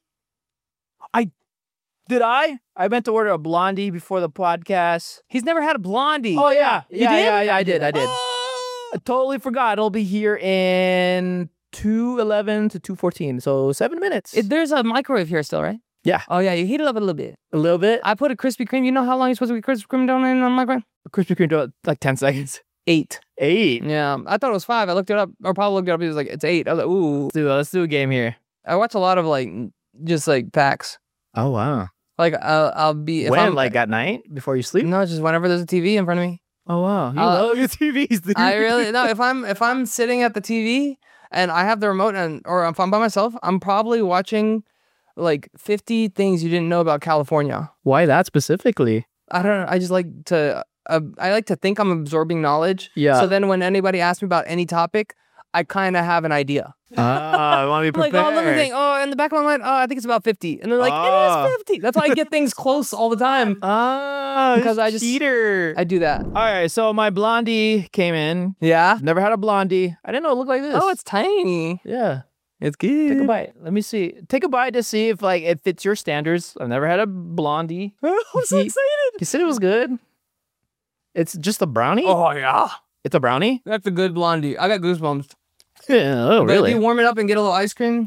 Did I? I meant to order a blondie before the podcast. He's never had a Blondie. Oh yeah, You yeah, did? yeah, yeah. I did. I did. Oh! I totally forgot. It'll be here in two eleven to two fourteen. So seven minutes. It, there's a microwave here still, right? Yeah. Oh yeah, you heat it up a little bit. a little bit. I put a Krispy Kreme. You know how long you're supposed to be Krispy Kreme down in the microwave? Krispy Kreme do it like ten seconds. Eight. Eight. Yeah, I thought it was five. I looked it up, or probably looked it up. He was like, it's eight. I was like, ooh. Let's do, let's do a game here. I watch a lot of like just like packs. Oh wow. Like I'll, I'll be if when? I'm Like at night before you sleep? no, just whenever there's a T V in front of me. Oh wow. You Uh, love your T Vs, dude. I really no. If I'm if I'm sitting at the T V and I have the remote and or if I'm by myself, I'm probably watching like fifty things you didn't know about California. Why that specifically? I don't know. I just like to. Uh, I like to think I'm absorbing knowledge. Yeah. So then when anybody asks me about any topic, I kind of have an idea. Ah, I want to be I'm like, prepared. oh, let me think. Oh, in the back of my mind, oh, I think it's about fifty. And they're like, Ah. it is fifty. That's why I get things close all the time. Ah, Because because I I just- cheater. I do that. All right, so my blondie came in. Yeah. Never had a blondie. I didn't know it looked like this. Oh, it's tiny. yeah. It's good. Take a bite. Let me see. Take a bite to see if like it fits your standards. I've never had a blondie. I'm so He- excited. You said it was good. It's just a brownie. Oh, yeah. It's a brownie. That's a good blondie. I got goosebumps. Yeah, oh, But if really? you warm it up and get a little ice cream.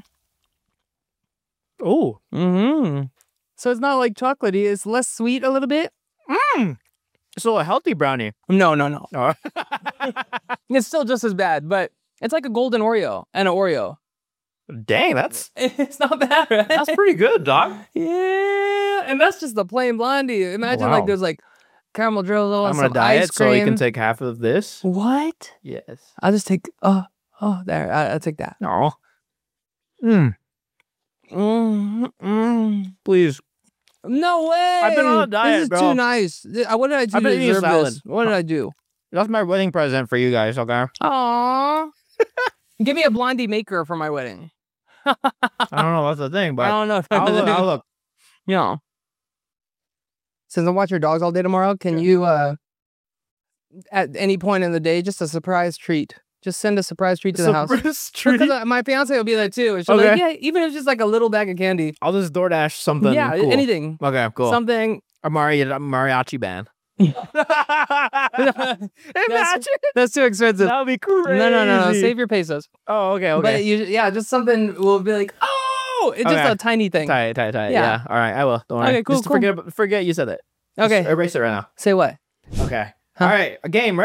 Oh, Mm-hmm. So it's not like chocolatey. It's less sweet a little bit. so a healthy brownie. No, no, no. Oh. It's still just as bad, but it's like a golden Oreo and an Oreo. Dang, that's It's not bad, right? that's pretty good, dog. Yeah, and that's just the plain blondie. Imagine Wow. like there's like caramel drizzle I'm and gonna some diet ice so cream. you can take half of this. What? Yes. I'll just take. Oh, oh, there. I, I'll take that. No. Mm, Mm, mm. please. No way! I've been on a diet, This is bro. too nice. Th- uh, What did I do I've to been eating deserve salad. this? What did I do? That's my wedding present for you guys, okay? Aww. Give me a blondie maker for my wedding. I don't know what's the thing, I but don't know. If I'll, look, I'll look. Yeah. Since I watch your dogs all day tomorrow, can you, uh, at any point in the day, just a surprise treat? Just send a surprise treat to the house. Surprise treat. Because uh, my fiance will be there too. And she'll be like, Okay. yeah, even if it's just like a little bag of candy. I'll just DoorDash something. yeah, cool. anything. Okay, cool. Something. A mari- a mariachi band. That's, Imagine. that's too expensive. That would be crazy. No, no, no, no. Save your pesos. Oh, okay, okay. But you, yeah, just something will be like, oh, it's just Okay. a tiny thing. Tight, tight, tight. Yeah. Yeah. All right, I will. Don't worry. Okay, cool, Just cool. forget, forget you said it. Okay. Just erase it right now. Say what? Okay. Huh? All right, a game. Ready?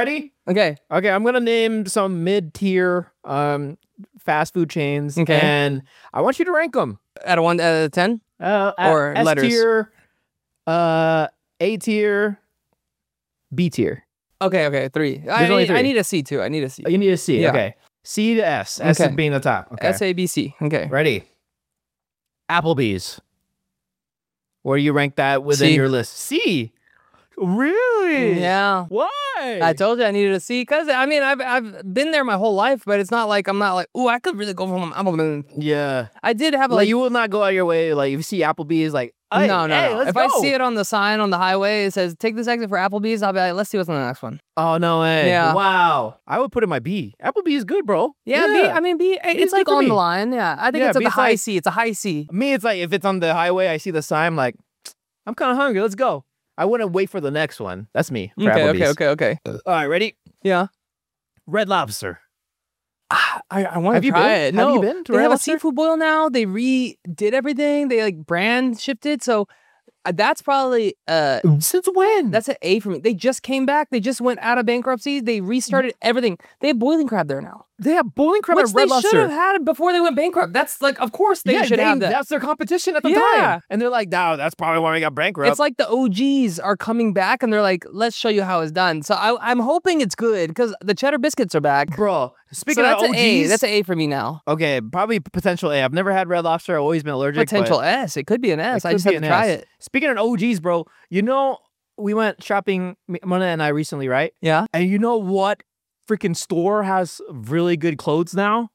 Okay. Okay, I'm gonna name some mid-tier um fast food chains, Okay. and I want you to rank them. Out of one out of ten? Uh, Or S letters. tier, uh, A tier, B tier. Okay, okay, three. I only need, I three. need a C too. I need a C. Oh, you need a C. Yeah. Okay, C to S. S Okay. being the top. Okay. S A B C. Okay. Ready? Applebee's. Where do you rank that within C. your list? C. Really? Yeah. Why? I told you I needed a C because I mean I've I've been there my whole life, but it's not like I'm not like oh I could really go from Applebee's. Yeah. I did have Like, like, you will not go out of your way. Like if you see Applebee's, like hey, no no hey, no. let's If go. I see it on the sign on the highway, it says take this exit for Applebee's. I'll be like let's see what's on the next one. Oh no way. Yeah. Wow. I would put it in my B. Applebee's is good, bro. Yeah, B, I mean B. is It's like good for on me. the line. Yeah, I think Yeah, it's at B the is high like- C. It's a high C. Me, it's like if it's on the highway, I see the sign, I'm like, I'm kind of hungry. Let's go. I wouldn't wait for the next one. That's me. For Okay, Applebee's. okay, okay, okay. All right, ready? Yeah. Red Lobster. Ah, I, I want Have to you try been? it. Have No, you been to they Red have Lobster? a seafood boil now. They redid everything. They like brand shifted. So uh, that's probably uh Since when? that's an A for me. They just came back. They just went out of bankruptcy. They restarted everything. They have boiling crab there now, they have bowling crab which at they Red should Lobster. have had before they went bankrupt. That's like, of course they yeah, should they, have that. That's their competition at the Yeah. time. And they're like, no, that's probably why we got bankrupt. It's like the O Gs are coming back and they're like, let's show you how it's done. So I, I'm hoping it's good because the cheddar biscuits are back. bro, speaking so of that's O Gs, an A. That's an A for me now. okay, probably potential A. I've never had Red Lobster. I've always been allergic. Potential but S. It could be an S. it I could just be have to an try S. it. Speaking of O Gs, bro, you know, we went shopping, Mona and I recently, right? Yeah. And you know what freaking store has really good clothes now?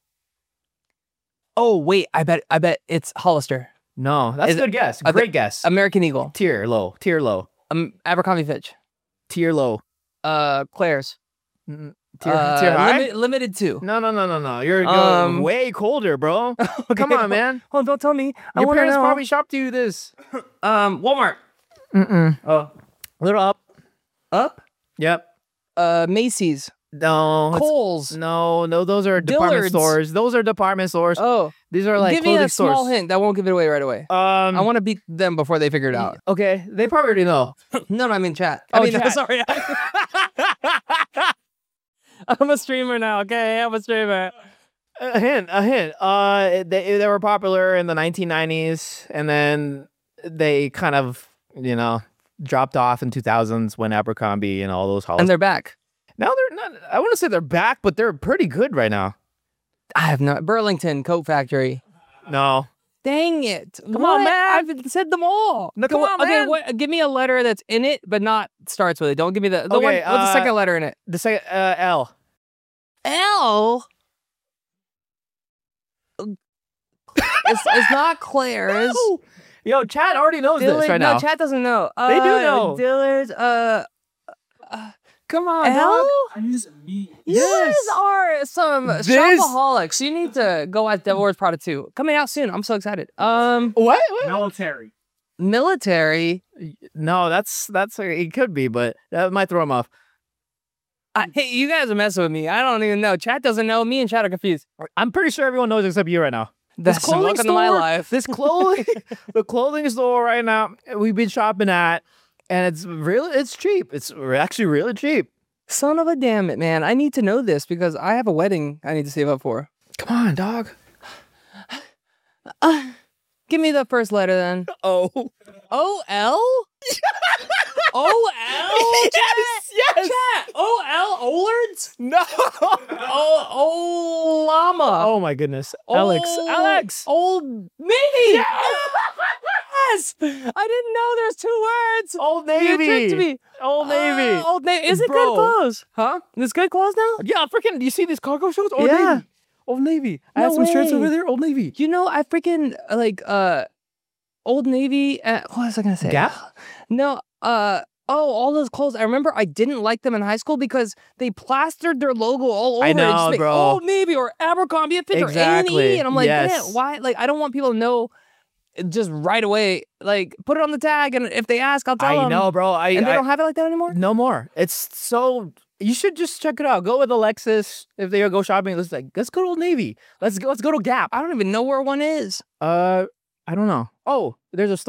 Oh wait, I bet I bet it's Hollister, No, that's Is a it- good guess. are they- Great guess. American Eagle, tier low, tier low, um, Abercrombie Fitch, tier low. uh, Claire's, Mm, Tier, uh, tier high? Limit, limited two. No, no, no, no, no. You're go Um, way colder, bro. Come on, man. Oh, don't tell me. I Your wanna parents know. probably shopped you this. um Walmart. Mm-mm. Oh, Little up. up. Yep. Uh, Macy's, No. it's- Kohl's. No, no, those are department Dillard's. stores. Those are department stores. Oh, These are like give me clothing a small stores. hint. That won't give it away right away. Um, I want to beat them before they figure it out. Okay, they probably already know. No, no, I mean chat. I Oh, mean, chat. sorry. I'm a streamer now. Okay, I'm a streamer. A hint, a hint. Uh, they they were popular in the nineteen nineties, and then they kind of, you know, dropped off in two thousands when Abercrombie and all those halls. And they're back. Now they're not. I wouldn't say they're back, but they're pretty good right now. I have no Burlington Coat Factory. No. Dang it! Come What? on, man. I've said them all. No, come Go- on, okay, man. What, give me a letter that's in it, but not starts with it. Don't give me the the Okay, one. What's the uh, second letter in it? The second uh, L. L. it's, it's not Claire's. No. Yo, Chad already knows Dillard, this right no, now. chat doesn't know. Uh, They do know. Dillard's. Uh, Come on, L. dog. You Yes. guys are some This- shopaholics. You need to go watch Devil Wears Prada two. Coming out soon. I'm so excited. Um, What? What? Military. military. No, that's that's it could be, but that might throw him off. I, hey, you guys are messing with me. I don't even know. Chat doesn't know. Me and Chat are confused. I'm pretty sure everyone knows except you right now. That's clothing welcome to my store- life. This clothing, the clothing store right now we've been shopping at, and it's really it's cheap. It's actually really cheap. Son of a damn it, man. I need to know this because I have a wedding I need to save up for. Come on, dog. Uh, give me the first letter then. Oh, O L? O L? yes, yes. Chat. O L? Olards? No. O O Llama. Oh my goodness, Alex, Old- Alex. Old Navy. Yes. I didn't know there's two words. Old You Navy. tricked me. Old Navy. Uh, Old Navy. Is it Bro. good clothes? Huh? It's good clothes now? Yeah, freaking. Do you see these cargo shorts? Old Yeah. Navy. Old Navy. I No have some shirts way. over there. Old Navy. You know, I freaking uh, like uh Old Navy. Uh, what was I gonna say? Gap? No. Uh. Oh, all those clothes. I remember I didn't like them in high school because they plastered their logo all over I it. know, Just like, bro. Old Navy or Abercrombie and Fitch or A and Exactly. E. And I'm like, Yes. man, why? Like, I don't want people to know just right away. Like, put it on the tag, and if they ask, I'll tell I them. know, bro. I, And they I don't have it like that anymore. no more. It's so. You should just check it out. Go with Alexis if they go shopping. Let's like let's go to Old Navy. Let's go. Let's go to Gap. I don't even know where one is. Uh, I don't know. Oh, there's a store.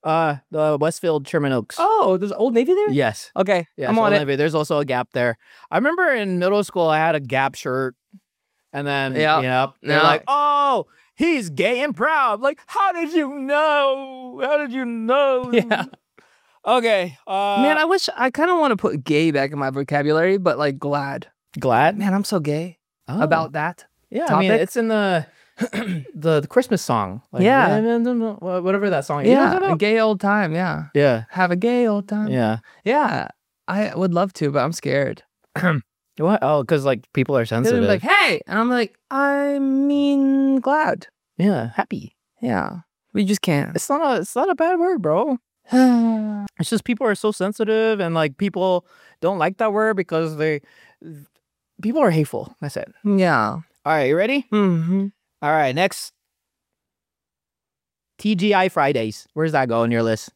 Uh, the Westfield Sherman Oaks. Oh, there's Old Navy there? Yes. Okay, Yeah, I'm so on it. Navy. There's also a Gap there. I remember in middle school I had a Gap shirt, and then Yeah. you know they're Yeah. like, "Oh, he's gay and proud." Like, how did you know? How did you know? Yeah. Okay. Uh, Man, I wish I kind of want to put gay back in my vocabulary, but like glad. glad Man, I'm so gay Oh. about that. Yeah, I mean topic. it's in the the, the Christmas song. Like, Yeah. whatever that song is. Yeah, a gay old time. Yeah, Yeah. have a gay old time. Yeah. yeah. I would love to, but I'm scared. What? Oh, because like people are They'll sensitive. be like, hey, and I'm like, I mean, glad. yeah, happy. Yeah, we just can't. It's not a. It's not a bad word, bro. It's just people are so sensitive, and like people don't like that word because they people are hateful. That's it. yeah. All right, you ready? Mm-hmm. All right, next. T G I Fridays. Where's that go on your list?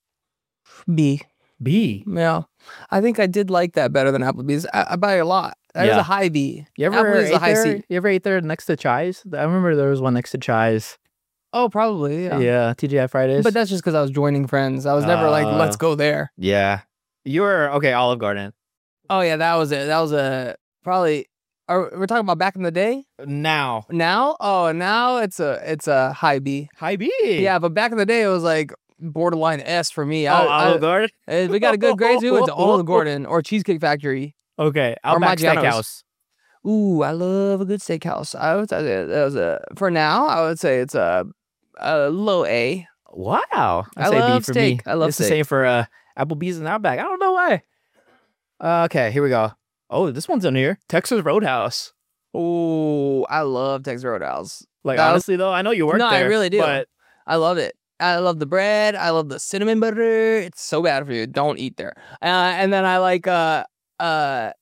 B. B. Yeah, I think I did like that better than Applebee's. I, I buy a lot. That is Yeah. a high B. You ever Applebee's is ate a high there? C. You ever ate there next to Chai's? I remember there was one next to Chai's. Oh, probably. Yeah. Yeah, T G I Fridays. But that's just because I was joining friends. I was never like, Uh, let's go there. yeah, you were okay. Olive Garden. Oh yeah, that was it. That was a probably. Are we're talking about back in the day? Now, Now? Oh, now it's a it's a high B. high B. Yeah, but back in the day it was like borderline S for me. Oh, I, I- Olive Garden. eh, we got a good grade too. It's Olive Garden or Cheesecake Factory. Okay, Or Outback Maggiano's. Steakhouse. Ooh, I love a good steakhouse. I would say that was a for now. I would say it's a, a low A. Wow, I say B love for steak. me. I love it's the steak. same for uh, Applebee's and Outback. I don't know why. Uh, okay, here we go. Oh, this one's on here. Texas Roadhouse. Ooh, I love Texas Roadhouse. Like That was- honestly though, I know you work No, I there. really do. But I love it. I love the bread. I love the cinnamon butter. It's so bad for you. Don't eat there. Uh, and then I like uh uh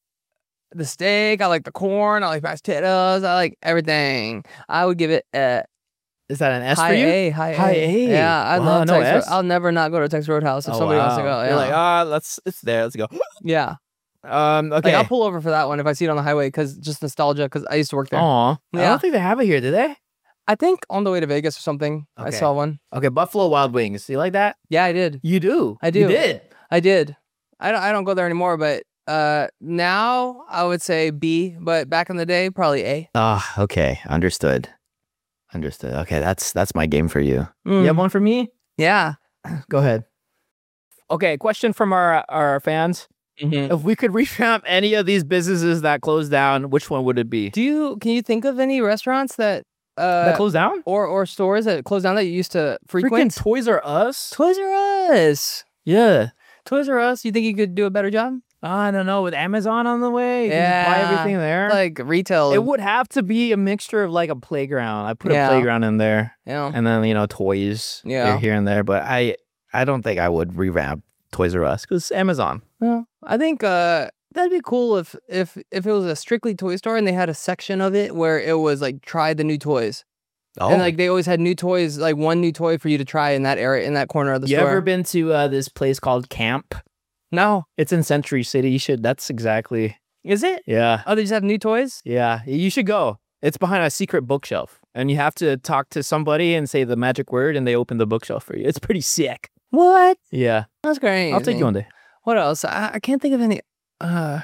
the steak. I like the corn. I like mashed potatoes. I like everything. I would give it a is that an S high for you? A. High, High A. A. Yeah, I Wow, love no Texas. S? I'll never not go to Texas Roadhouse if Oh, somebody wants to wow. go. Yeah, You're like, ah, let's. It's there. Let's go. yeah. Um. Okay. Like I'll pull over for that one if I see it on the highway because just nostalgia. Because I used to work there. Aw. I Yeah. don't think they have it here, do they? I think on the way to Vegas or something. I Okay. saw one. Okay, Buffalo Wild Wings. You like that? Yeah, I did. You do. I You do. did. I did. I don't. I don't go there anymore. But uh, now I would say B. But back in the day, probably A. Ah, okay. Understood. Understood. Okay, that's that's my game for you. Mm. You have one for me? Yeah. Go ahead. Okay, question from our our fans. Mm-hmm. If we could revamp any of these businesses that closed down, which one would it be? Do you? Can you think of any restaurants that uh that closed down? or or stores that closed down that you used to frequent? Freaking Toys R Us? Toys R Us. Yeah. Toys R Us. You think you could do a better job? I don't know. With Amazon on the way, you can just buy Yeah. everything there. Like retail. it would have to be a mixture of like a playground. I put Yeah. a playground in there, you know. and then you know toys Yeah. here, here and there. But I I don't think I would revamp Toys R Us because Amazon. Yeah. I think uh that'd be cool if if if it was a strictly toy store and they had a section of it where it was like try the new toys. Oh, And like they always had new toys, like one new toy for you to try in that area, in that corner of the you store. ever been to uh, this place called Camp? No. It's in Century City. You should. That's exactly. Is it? Yeah, Oh, they just have new toys? yeah. You should go. It's behind a secret bookshelf, and you have to talk to somebody and say the magic word, and they open the bookshelf for you. It's pretty sick. What? Yeah, That's great. I'll take you one day. What else? I, I can't think of any. Uh,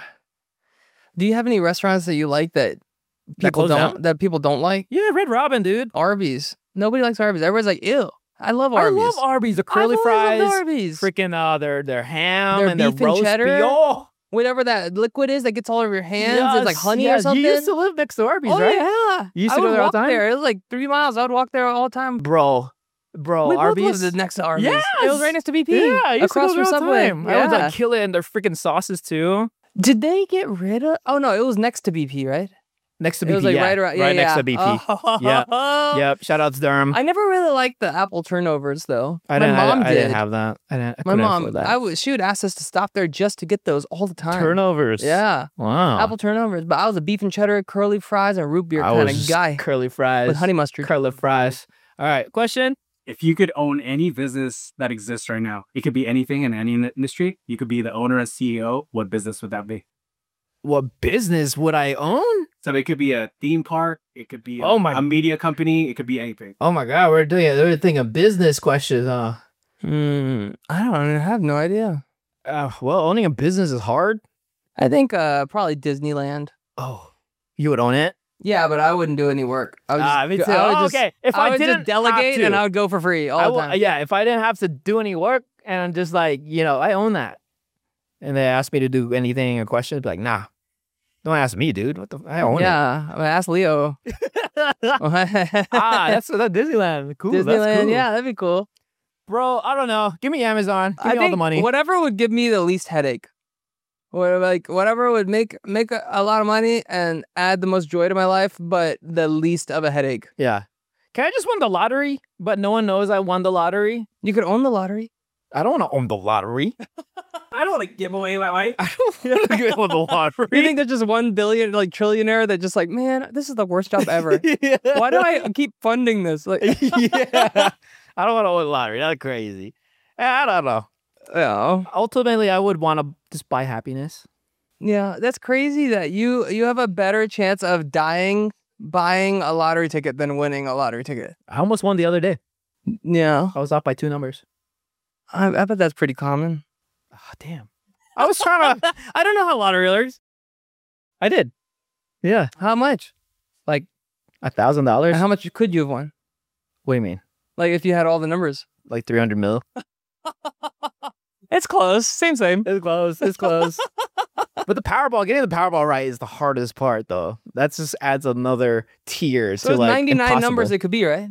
do you have any restaurants that you like that That people closed don't down? that people don't like? Yeah, Red Robin, dude. Arby's. Nobody likes Arby's. Everyone's like, ew. I love Arby's. I love Arby's. The curly I've always fries, loved Arby's. freaking uh, their their ham Their and their beef and roast cheddar. beef. Oh, Whatever that liquid is that gets all over your hands. It's like yes, honey yes. or something. You used to live next to Arby's, oh right? yeah. You used I to go would there all walk the time? there. It was like three miles. I would walk there all the time. Bro, bro, we both Arby's. lived next to Arby's. It was Yes! right next to B P. Yeah, I used across to go from there all the Subway. time. I would Yeah. like kill it in their freaking sauces too. Did they get rid of? Oh no, it was next to B P, right? Next to It B P, was like yeah. right around, yeah, next yeah. to B P. Oh. Yeah. Yep. Shout out to Durham. I never really liked the apple turnovers though. I My didn't, mom I, I did. didn't have that. I didn't. I My couldn't mom, afford that. I was, she would ask us to stop there just to get those all the time. Turnovers. Yeah, Wow. apple turnovers. But I was a beef and cheddar, curly fries, and root beer I kind was of just guy curly fries with honey mustard. curly fries. All right. Question. If you could own any business that exists right now, it could be anything in any in- industry. You could be the owner and C E O. What business would that be? What business would I own? So it could be a theme park. It could be a, Oh my- a media company. It could be anything. Oh my God, we're doing it. We're thinking business questions, huh? Hmm. I don't I have no idea. Uh, well, owning a business is hard. I think uh probably Disneyland. Oh, you would own it? Yeah, but I wouldn't do any work. I would Ah, just, me go- too. I would Oh, just, okay. If I I would didn't just delegate have to, and I would go for free all I the will, time. yeah, if I didn't have to do any work and I'm just like, you know, I own that. And they ask me to do anything or question, I'd be like, nah. Don't ask me, dude. What the? I own Yeah, I mean, ask Leo. it. ah, that's that Disneyland. Cool. Disneyland. That's cool. Yeah, that'd be cool. Bro, I don't know. Give me Amazon. Give I me all think the money. whatever would give me the least headache, or like whatever would make make a, a lot of money and add the most joy to my life, but the least of a headache. Yeah. Can I just win the lottery, but no one knows I won the lottery? You could own the lottery. I don't want to own the lottery. I don't want to give away my life. I don't want to own the lottery. You think there's just one billion like trillionaire that just like, man, this is the worst job ever. yeah. Why do I keep funding this? Like, yeah. I don't want to own the lottery. That's crazy. I don't know. yeah, Ultimately, I would want to just buy happiness. yeah, that's crazy that you you have a better chance of dying buying a lottery ticket than winning a lottery ticket. I almost won the other day. Yeah, I was off by two numbers. I, I bet that's pretty common. Oh, damn. I was trying to. I don't know how lottery works. I did. Yeah. How much? A thousand dollars. How much could you have won? What do you mean? Like if you had all the numbers. Like three hundred mil? It's close. Same, same. It's close. It's close. But the Powerball, getting the Powerball right is the hardest part, though. That just adds another tier So to it's like ninety-nine impossible. numbers it could be, right?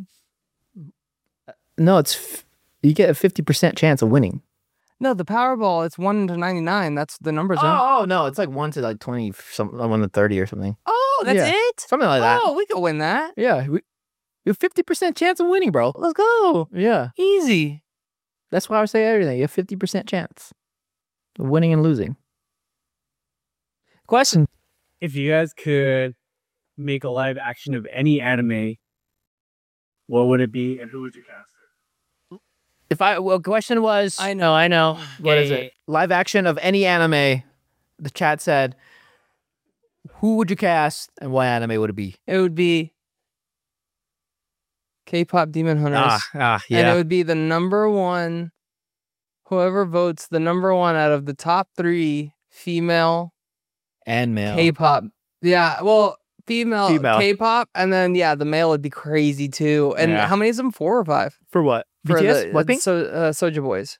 No, it's f- you get a fifty percent chance of winning. No, the Powerball, it's one to ninety-nine. That's the numbers, right? Oh, oh no, it's like one to like twenty, some one to thirty or something. Oh, that's Yeah. it? Something like that. Oh, we could win that. Yeah, we, you have fifty percent chance of winning, bro. Let's go. Yeah, Easy. that's why I say everything. You have fifty percent chance of winning and losing. Question. If you guys could make a live action of any anime, what would it be and who would you cast? If I well, question was, I know, I know. what is it? Live action of any anime. The chat said, who would you cast and what anime would it be? It would be K-pop Demon Hunters. Ah, ah, And it yeah. would be the number one, whoever votes the number one out of the top three female And male. K-pop. Yeah, well, female, Female. K-pop, and then yeah, the male would be crazy too. And Yeah. how many is them? Four or five? For what? For B T S? the Blackpink? so uh, Soja Boys.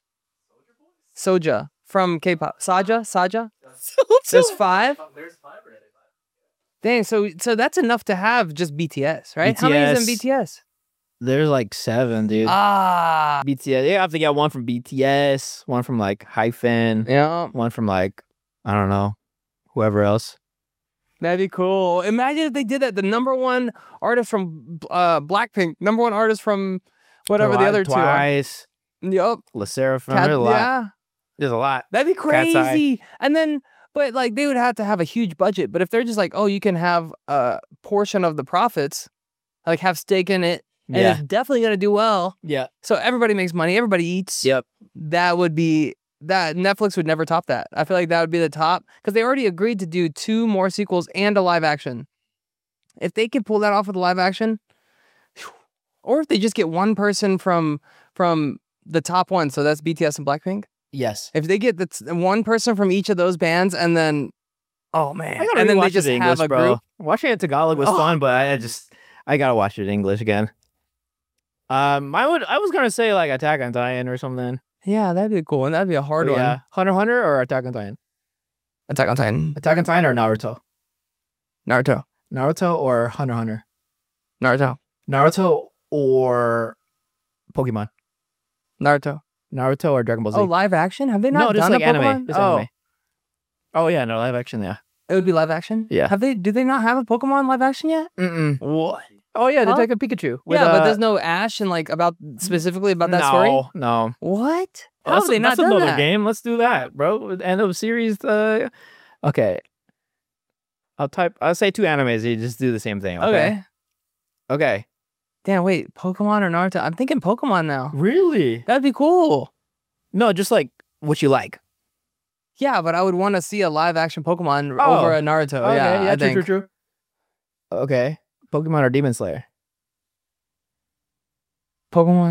Soja from K-pop. Saja, Saja. There's five. There's five already. Dang, so so that's enough to have just B T S, right? How many is in B T S. B T S? There's like seven, dude. Ah, B T S. You have to get one from B T S, one from like Hyphen, yeah, one from like, I don't know, whoever else. that'd be cool. Imagine if they did that. The number one artist from uh, Blackpink, number one artist from whatever the Twi- other two are. Twice, Yup. La Seraphim. Cat- There's a lot. yeah, There's a lot. that'd be Cat's Eye. crazy. And then, but like they would have to have a huge budget. But if they're just like, oh, you can have a portion of the profits, like have stake in it, and Yeah. it's definitely gonna do well. Yeah. So everybody makes money, everybody eats. Yep. That would be that Netflix would never top that. I feel like that would be the top because they already agreed to do two more sequels and a live action. If they could pull that off with a live action, phew, or if they just get one person from from the top one, so that's B T S and Blackpink. Yes. If they get the t- one person from each of those bands, and then oh man, I gotta and then rewatch they it just in English, have a bro. group. Watching it in Tagalog was Oh. fun, but I I just I gotta watch it in English again. Um, I would I was gonna say like Attack on Titan or something. Yeah, that'd be cool, and that'd be a hard But one. yeah, Hunter x Hunter or Attack on Titan. Attack on Titan, Attack on Titan or Naruto. Naruto, Naruto or Hunter x Hunter. Naruto, Naruto or Pokemon. Naruto. Naruto or Dragon Ball Z. Oh, live action? Have they not no, just done like a anime. Pokemon? Just oh, anime. Oh yeah, no live action. Yeah. it would be live action. Yeah. Have they? Do they not have a Pokemon live action yet? Mm-mm. What? Oh yeah, Huh? Detective Pikachu. with, yeah, but uh, there's no Ash and like about specifically about that no, story. No, What? How that's, have they not that's done another that? game. Let's do that, bro. End of series. Uh, okay. I'll type. I'll say two animes. You just do the same thing. Okay. Okay. Okay. Damn. Wait. Pokemon or Naruto? I'm thinking Pokemon now. Really? That'd be cool. No, just like what you like. Yeah, but I would want to see a live action Pokemon Oh. over a Naruto. okay. yeah. Yeah. I true. think. True. True. Okay. Pokemon or Demon Slayer. Pokemon.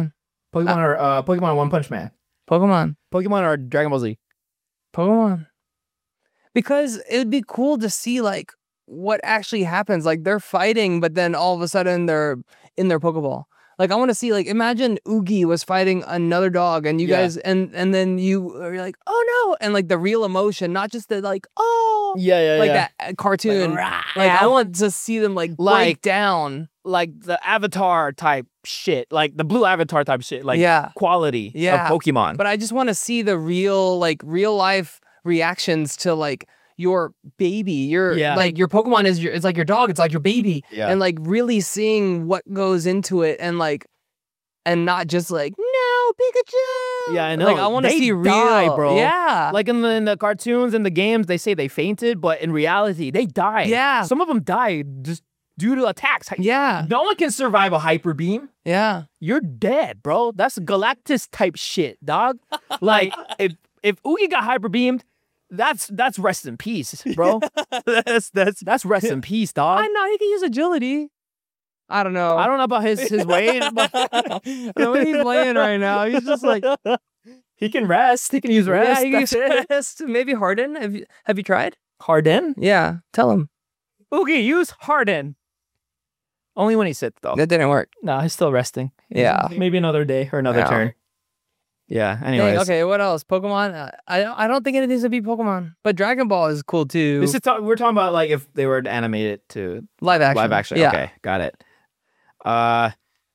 Pokemon or uh, Pokemon One Punch Man. Pokemon. Pokemon or Dragon Ball Z. Pokemon. Because it would be cool to see like what actually happens. Like they're fighting, but then all of a sudden they're in their Pokeball. Like I want to see, like, imagine Oogie was fighting another dog, and you Yeah. guys, and and then you are like, oh no, and like the real emotion, not just the like, oh, Yeah, yeah, like yeah. that uh, cartoon. Like, Like, rah. I want to see them like break Like- down. Like the Avatar type shit, like the blue Avatar type shit, like Yeah. quality Yeah. of Pokemon. But I just want to see the real, like, real life reactions to like your baby. Your Yeah. like your Pokemon is your, it's like your dog. It's like your baby. Yeah. And like really seeing what goes into it, and like, and not just like no Pikachu. Yeah, I know. Like I want to They see die, real, bro. Yeah. Like in the, in the cartoons and the games, they say they fainted, but in reality, they die. Yeah. Some of them die just due to attacks. yeah. No one can survive a hyper beam. Yeah. You're dead, bro. That's Galactus type shit, dog. Like if if Oogie got hyper beamed, that's that's rest in peace, bro. that's that's that's rest in peace, dog. I know he can use agility. I don't know. I don't know about his his weight, but the way he's playing right now, he's just like he can rest. He can use rest. yeah, he That's can it. rest. Maybe Harden. Have you have you tried? Harden? Yeah, tell him. Oogie, use Harden. Only when he sits, though. That didn't work. No, he's still resting. Yeah. Maybe another day or another Yeah. turn. Yeah. Dang, Anyways. okay, what else? Pokemon. Uh, I I don't think anything's gonna be Pokemon, but Dragon Ball is cool too. This is ta- we're talking about like if they were to animate it to live action. live action. Yeah. Okay, got it. Uh,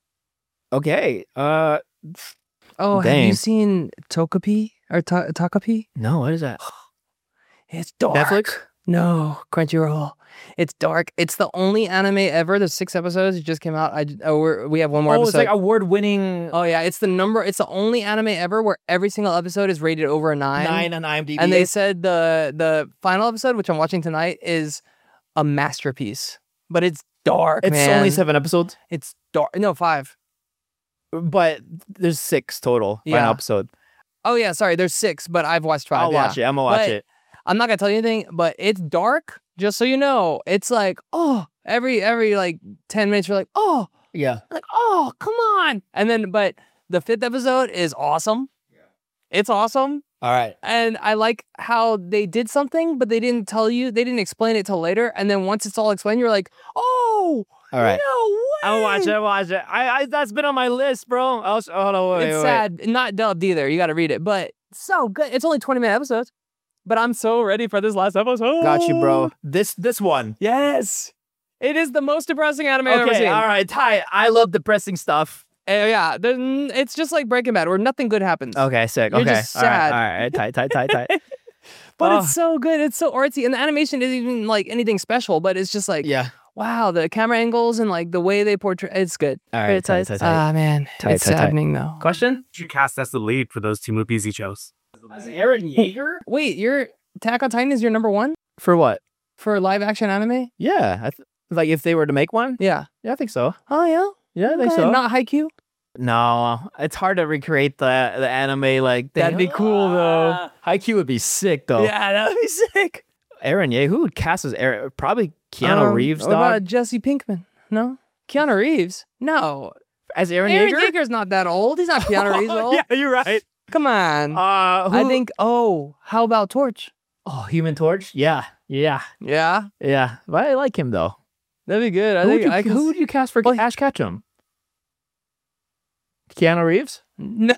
okay. Uh, Oh, have Dang. you seen Togepi or Ta- Takapi? no, what is that? It's dark. Netflix? No, Crunchyroll. It's dark. It's the only anime ever. There's six episodes. It just came out. I oh, we're, we have one more Oh, it's episode. like award-winning oh yeah, it's the number. It's the only anime ever where every single episode is rated over a nine. nine on IMDb. And they said the the final episode, which I'm watching tonight, is a masterpiece. But it's dark. it's man. only seven episodes, It's dark. No, five. but there's six total Yeah. final episode. Oh yeah, sorry. There's six, but I've watched five. I'll yeah. watch it. I'm gonna watch But it. I'm not gonna tell you anything, but it's dark. Just so you know, it's like oh, every every like ten minutes you're like oh, Yeah. like oh, come on, and then but the fifth episode is awesome. It's awesome. All right. And I like how they did something, but they didn't tell you, they didn't explain it till later. And then once it's all explained, you're like, oh, All right. no way. I'll watch it. I'll watch it. I, I that's been on my list, bro. I'll, sh- hold on. Wait, It's wait, wait. sad. Not dubbed either. You got to read it, but so good. It's only twenty minute episodes, but I'm so ready for this last episode. Got you, bro. This this one. Yes. It is the most depressing anime I've ever Okay. seen. All right. Ty. I love depressing stuff. Uh, yeah. there's n- It's just like Breaking Bad where nothing good happens. Okay. Sick. You're okay. just All right, sad. All right. Tight. Tight. Tight. Tight. But Oh. it's so good. It's so artsy. And the animation isn't even like anything special, but it's just like, Yeah. wow, the camera angles and like the way they portray it's good. All right. It's Tight. Tight. Tight. Ah man, Tight, it's tight, tight. saddening though. Question? You cast as the lead for those two movies he chose. Aaron Yeager? Wait, your Attack on Titan is your number one For what? for live action anime? Yeah. I th- like if they were to make one. Yeah. Yeah, I think so. Oh yeah. Yeah, I think Okay, so. Not Haikyuu. No, it's hard to recreate the the anime like thing. That'd be cool, though. Haikyuu would be sick though. Yeah, that would be sick. Aaron Yeager. Who would cast as Aaron? Probably Keanu Um, Reeves, What dog. about Jesse Pinkman? No. Keanu Reeves? No. As Aaron, Aaron Yeager? Yeager's not that old. He's not Keanu Reeves old. yeah, you're right. Come on. Uh, who, I think. Oh, how about Torch? Oh, Human Torch. Yeah, yeah, Yeah, yeah. But I like him though. that'd be good. I who, would think you, I could. who would you cast for Well, Ash Ketchum? Keanu Reeves. No.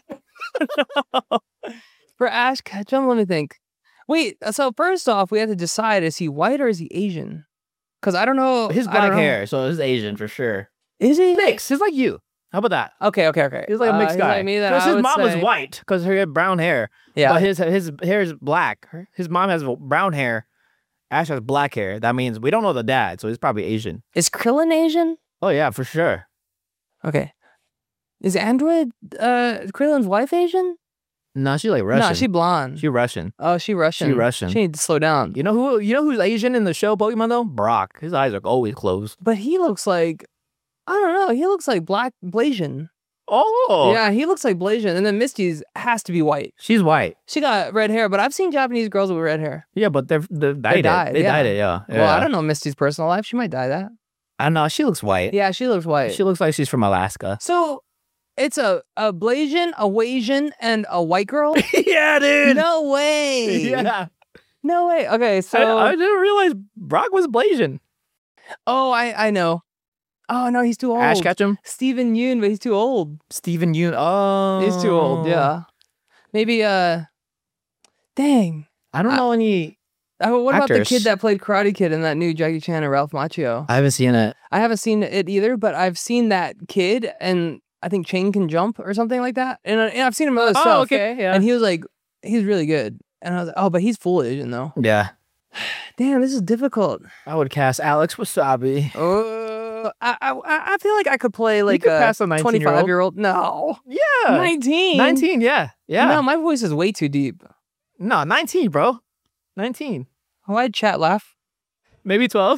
For Ash Ketchum, let me think. Wait, so first off, we have to decide: is he white or is he Asian? Because I don't know His I don't black know. hair, so he's Asian for sure. Is he? Mix. He's like you. How about that? Okay, okay, okay. He's like a Uh, mixed he's guy. Like me, then Because I his would mom was say- white, because her had brown hair. Yeah. But his his hair is black. Her- His mom has brown hair. Ash has black hair. That means we don't know the dad, so he's probably Asian. Is Krillin Asian? Oh yeah, for sure. Okay. Is Android uh Krillin's wife Asian? No, she's like Russian. No, she blonde. she Russian. oh, she Russian. She Russian. She needs to slow down. You know who? You know who's Asian in the show Pokemon though? Brock. His eyes are always closed. But he looks like I don't know. He looks like Black Blasian. Oh. Yeah, he looks like Blasian. And then Misty's has to be white. She's white. She got red hair, but I've seen Japanese girls with red hair. Yeah, but they're they dyed it. died, They yeah. dyed it. Yeah. Well, I Yeah. don't know Misty's personal life. She might dye that. I know. She looks white. Yeah, she looks white. She looks like she's from Alaska. So, It's a a Blasian, a Wasian, and a white girl. yeah, dude. No way. Yeah. No way. Okay, so I, I didn't realize Brock was Blasian. oh, I I know. Oh no, he's too old. Ash Ketchum. Stephen Yoon, but he's too old. Stephen Yoon. Oh. He's too old. Yeah. Maybe. Uh. Dang. I don't I- know any. Uh, what about the Actors. kid that played Karate Kid in that new Jackie Chan and Ralph Macchio? I haven't seen it. I haven't seen it either, but I've seen that kid, and I think Chain Can Jump or something like that. And, uh, and I've seen him in other stuff. Oh, okay. Yeah. And he was like, he's really good. And I was like, oh, but he's full Asian though. yeah. Damn, this is difficult. I would cast Alex Wasabi. Uh, I, I I feel like I could play like could a pass a nineteen-year-old. twenty-five year old. No, Yeah. nineteen. nineteen. Yeah. Yeah. No, my voice is way too deep. No, nineteen, bro. nineteen. Why'd chat laugh? Maybe twelve.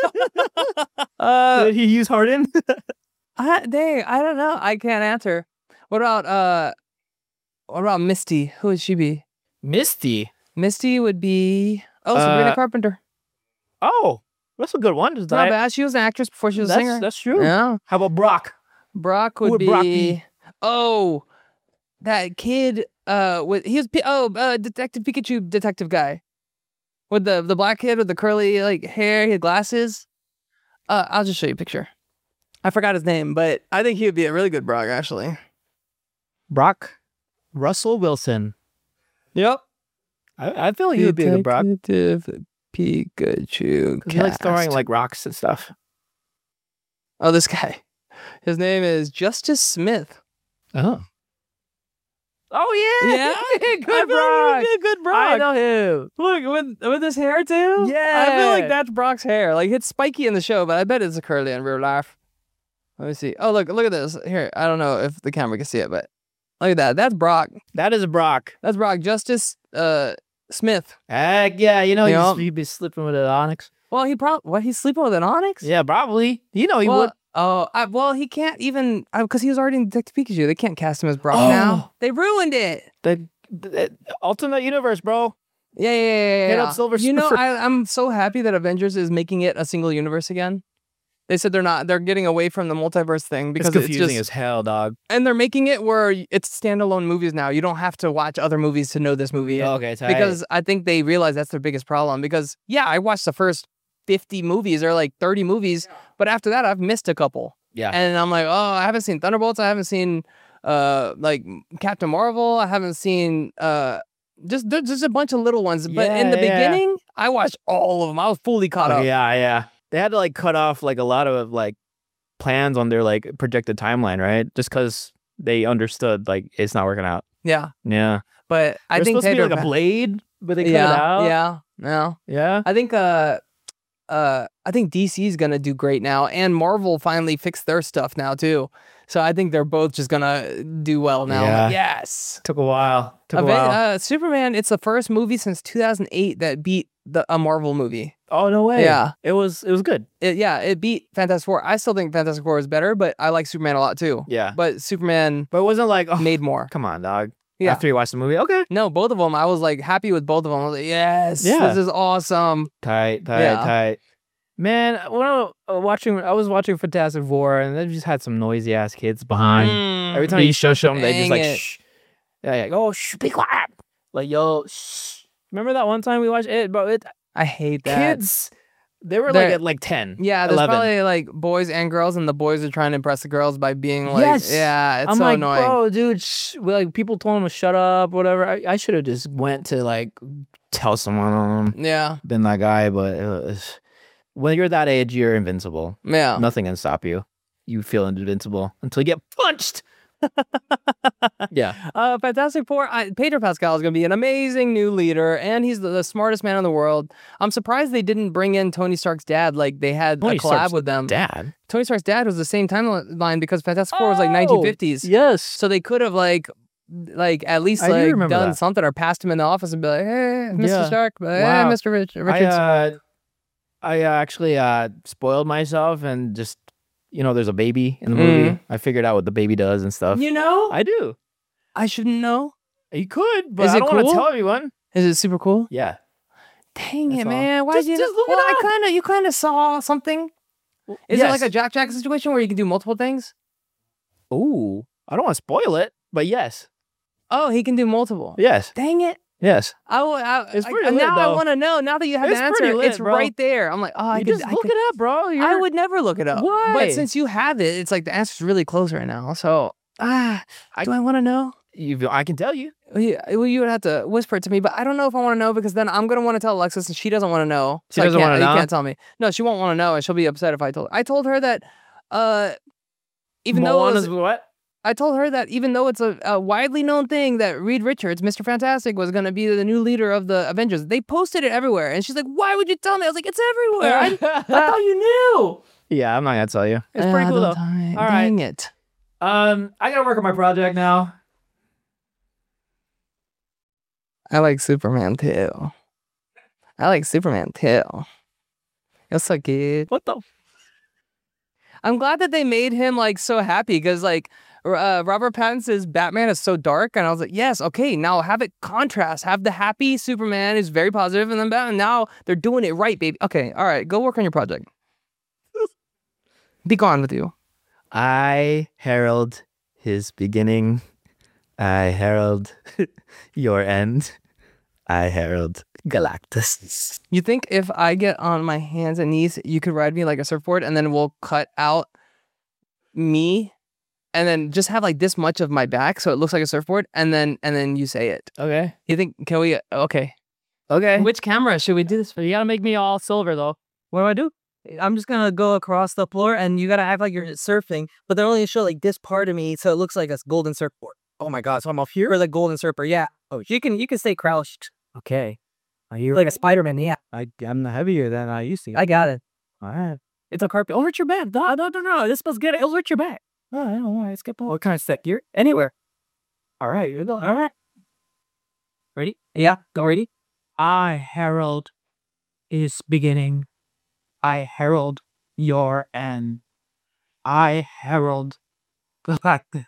Uh, Did he use Harden? I, dang, I don't know. I can't answer. What about uh, what about Misty? Who would she be? Misty. Misty would be oh Sabrina Uh, Carpenter. Oh, that's a good one. Just Not I- bad. She was an actress before she was a that's, singer. That's true. Yeah. How about Brock? Brock Who would would be. Brock be? Oh, that kid. Uh, with he was Pi- oh uh Detective Pikachu detective guy, with the the black kid with the curly like hair, he had glasses. Uh, I'll just show you a picture. I forgot his name, but I think he would be a really good Brock actually. Brock Russell Wilson. Yep. I, I feel like he would be a good Brock. Detective Pikachu. 'Cause he likes throwing cast. like rocks and stuff. Oh, this guy. His name is Justice Smith. Oh. Oh yeah. Yeah? good I feel like Brock. he'd be a good Brock. I know him. Look, with with his hair too? Yeah. I feel like that's Brock's hair. Like it's spiky in the show, but I bet it's a curly in real life. Let me see. Oh, look, look at this. Here, I don't know if the camera can see it, but look at that. That's Brock. That is a Brock. That's Brock. Justice uh Smith. Heck yeah, you know Yup. he'd, he'd be slipping with an Onyx. Well, he probably what he's sleeping with an Onyx? Yeah, probably. You know he well, would. Oh, I, well, he can't even because he was already in Detective Pikachu. They can't cast him as Brock Oh. now. They ruined it. The, the alternate universe, bro. Yeah, yeah, yeah. yeah, Hit yeah. up Silver You know, Surfer. I, I'm so happy that Avengers is making it a single universe again. They said they're not. They're getting away from the multiverse thing because It's it's, confusing just, as hell, dog. and they're making it where it's standalone movies now. You don't have to watch other movies to know this movie. Okay, tight. Because I think they realize that's their biggest problem. Because yeah, I watched the first fifty movies or like thirty movies, but after that I've missed a couple. yeah, And I'm like, oh, I haven't seen Thunderbolts. I haven't seen uh like Captain Marvel. I haven't seen uh just there's just a bunch of little ones. But in the Yeah, yeah. beginning, I watched all of them. I was fully caught Oh, up. yeah, yeah. They had to like cut off like a lot of like plans on their like projected timeline, right? Just because they understood like it's not working out. Yeah. Yeah, But I There's think supposed to be Pedro like a Pa- blade, but they cut yeah, it out. yeah, no. yeah. I think uh uh I think D C is gonna do great now, and Marvel finally fixed their stuff now too. So I think they're both just gonna do well now. Yeah. Yes. Took a while. Took a Ava- while. uh, Superman. It's the first movie since two thousand eight that beat the a Marvel movie. oh no way. yeah. it was it was good. It, yeah, it beat Fantastic Four. I still think Fantastic Four is better, but I like Superman a lot too. Yeah, But Superman but it wasn't like oh, made more. come on, dog. Yeah. After you watch the movie, okay. No, both of them. I was like happy with both of them. I was like, yes, Yeah. this is awesome. Tight, tight, Yeah. tight. Man, when I was watching, I was watching Fantastic Four, and they just had some noisy ass kids behind. Mm. Every time you shush them, they just Dang like it. shh. Yeah, yeah. Oh, shh, be quiet. Like yo, shh. Remember that one time we watched it, bro? It I hate that. kids, they were like They're- at like ten. Yeah, there's eleven. probably like boys and girls, and the boys are trying to impress the girls by being like, Yes. yeah, it's I'm so like, annoying. bro, dude. Shh. Well, like people told him to shut up, whatever. I, I should have just went to like tell someone on him, Yeah, been that guy. But it was, when you're that age, you're invincible. yeah. Nothing can stop you. You feel invincible until you get punched. yeah. Uh, Fantastic Four. I, Pedro Pascal is going to be an amazing new leader, and he's the, the smartest man in the world. I'm surprised they didn't bring in Tony Stark's dad like they had Tony a collab Stark's with them. Dad. Tony Stark's dad was the same timeline because Fantastic Four was like nineteen fifties. Yes. So they could have like, like at least I do like remember done that. something or passed him in the office and be like, "Hey, Mister Yeah. Stark, hey, Wow. Mister Rich- I Richards." uh, I uh, actually uh spoiled myself and just you know there's a baby in the movie. Mm. I figured out what the baby does and stuff. you know, I, I do. shouldn't know. You could, but Is I it don't want cool? to tell everyone. Is it super cool? Yeah. Dang That's it, all. man! Why Just- did you? just look it well, I up. kind of, you kind of saw something. Is it Yes. like a Jack Jack situation where you can do multiple things? Ooh. I don't want to spoil it, but yes. Oh, he can do multiple. Yes. Dang it. Yes. I, I, It's I- pretty I, lit, now I though. want to know. Now that you have It's the answer, pretty lit, it's bro. right there. I'm like, oh, I you could just I look could- it up, bro. You're, I would never look it up. Why? But since you have it, it's like the answer's really close right now. So, ah, do I want to know? You, I can tell you. Well, yeah, well, you would have to whisper it to me, but I don't know if I want to know because then I'm gonna want to tell Alexis, and she doesn't want to know. She So I doesn't can't- wanna know? You can't tell me. No, she won't want to know, and she'll be upset if I told her. I told her that, uh, even though it Moana's was, what? I told her that even though it's a, a widely known thing that Reed Richards, Mister Fantastic, was going to be the new leader of the Avengers, they posted it everywhere. And she's like, why would you tell me? I was like, it's everywhere. I, I thought you knew. Yeah, I'm not gonna tell you. It's pretty Ah, cool though. don't tell me. All right. Dang it. Um, I gotta work on my project now. I like Superman too. I like Superman too. That's so good. What the? I'm glad that they made him like so happy because like uh, Robert Pattinson's Batman is so dark, and I was like, yes, okay, now have it contrast. Have the happy Superman who's very positive, and then Batman. Now they're doing it right, baby. Okay, all right, go work on your project. Be gone with you. I herald his beginning. I herald your end. I herald Galactus. You think if I get on my hands and knees, you could ride me like a surfboard, and then we'll cut out me, and then just have like this much of my back, so it looks like a surfboard, and then and then you say it. Okay. You think? Can we? Okay. Okay. Which camera should we do this for? You gotta make me all silver though. What do I do? I'm just gonna go across the floor, and you gotta act like you're surfing, but they're only show like this part of me, so it looks like a golden surfboard. Oh my god, so I'm off here? Or the golden surfer, yeah. Oh, You can you can stay crouched okay. Are you like a Spider-Man, yeah. I I'm heavier than I used to. I got it. Alright. It's a carpet. Over your back. No, no, no, no. This must get it. Over your back. Oh, I don't know. I skip over. What kind of set here? Anywhere. Alright, you go. Alright. Ready? Yeah. Go ready. I herald is beginning. I herald your end. I herald Galactus.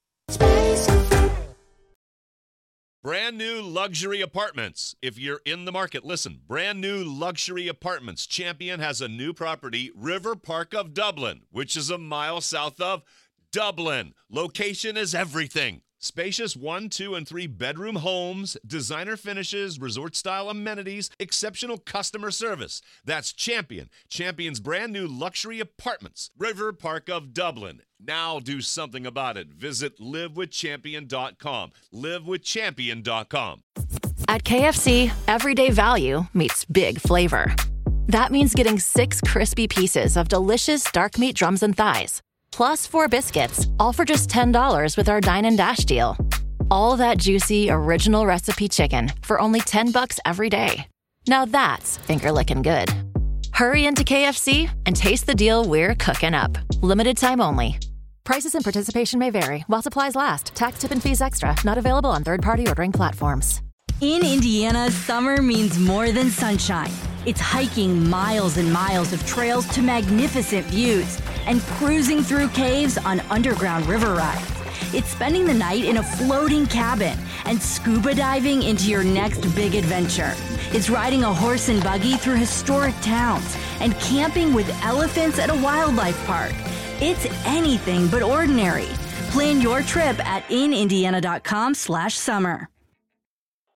Brand new luxury apartments. If you're in the market, listen. Brand new luxury apartments. Champion has a new property, River Park of Dublin, which is a mile south of Dublin. Location is everything. Spacious one, two, and three bedroom homes, designer finishes, resort-style amenities, exceptional customer service. That's Champion. Champion's brand new luxury apartments, River Park of Dublin. Now do something about it. Visit live with champion dot com. live with champion dot com. At K F C, everyday value meets big flavor. That means getting six crispy pieces of delicious dark meat drums and thighs, plus four biscuits, all for just ten dollars with our Dine and Dash deal. All that juicy, original recipe chicken for only ten bucks every day. Now that's finger-licking good. Hurry into K F C and taste the deal we're cooking up. Limited time only. Prices and participation may vary while supplies last. Tax, tip, and fees extra. Not available on third-party ordering platforms. In Indiana, summer means more than sunshine. It's hiking miles and miles of trails to magnificent views and cruising through caves on underground river rides. It's spending the night in a floating cabin and scuba diving into your next big adventure. It's riding a horse and buggy through historic towns and camping with elephants at a wildlife park. It's anything but ordinary. Plan your trip at in indiana dot com slash summer.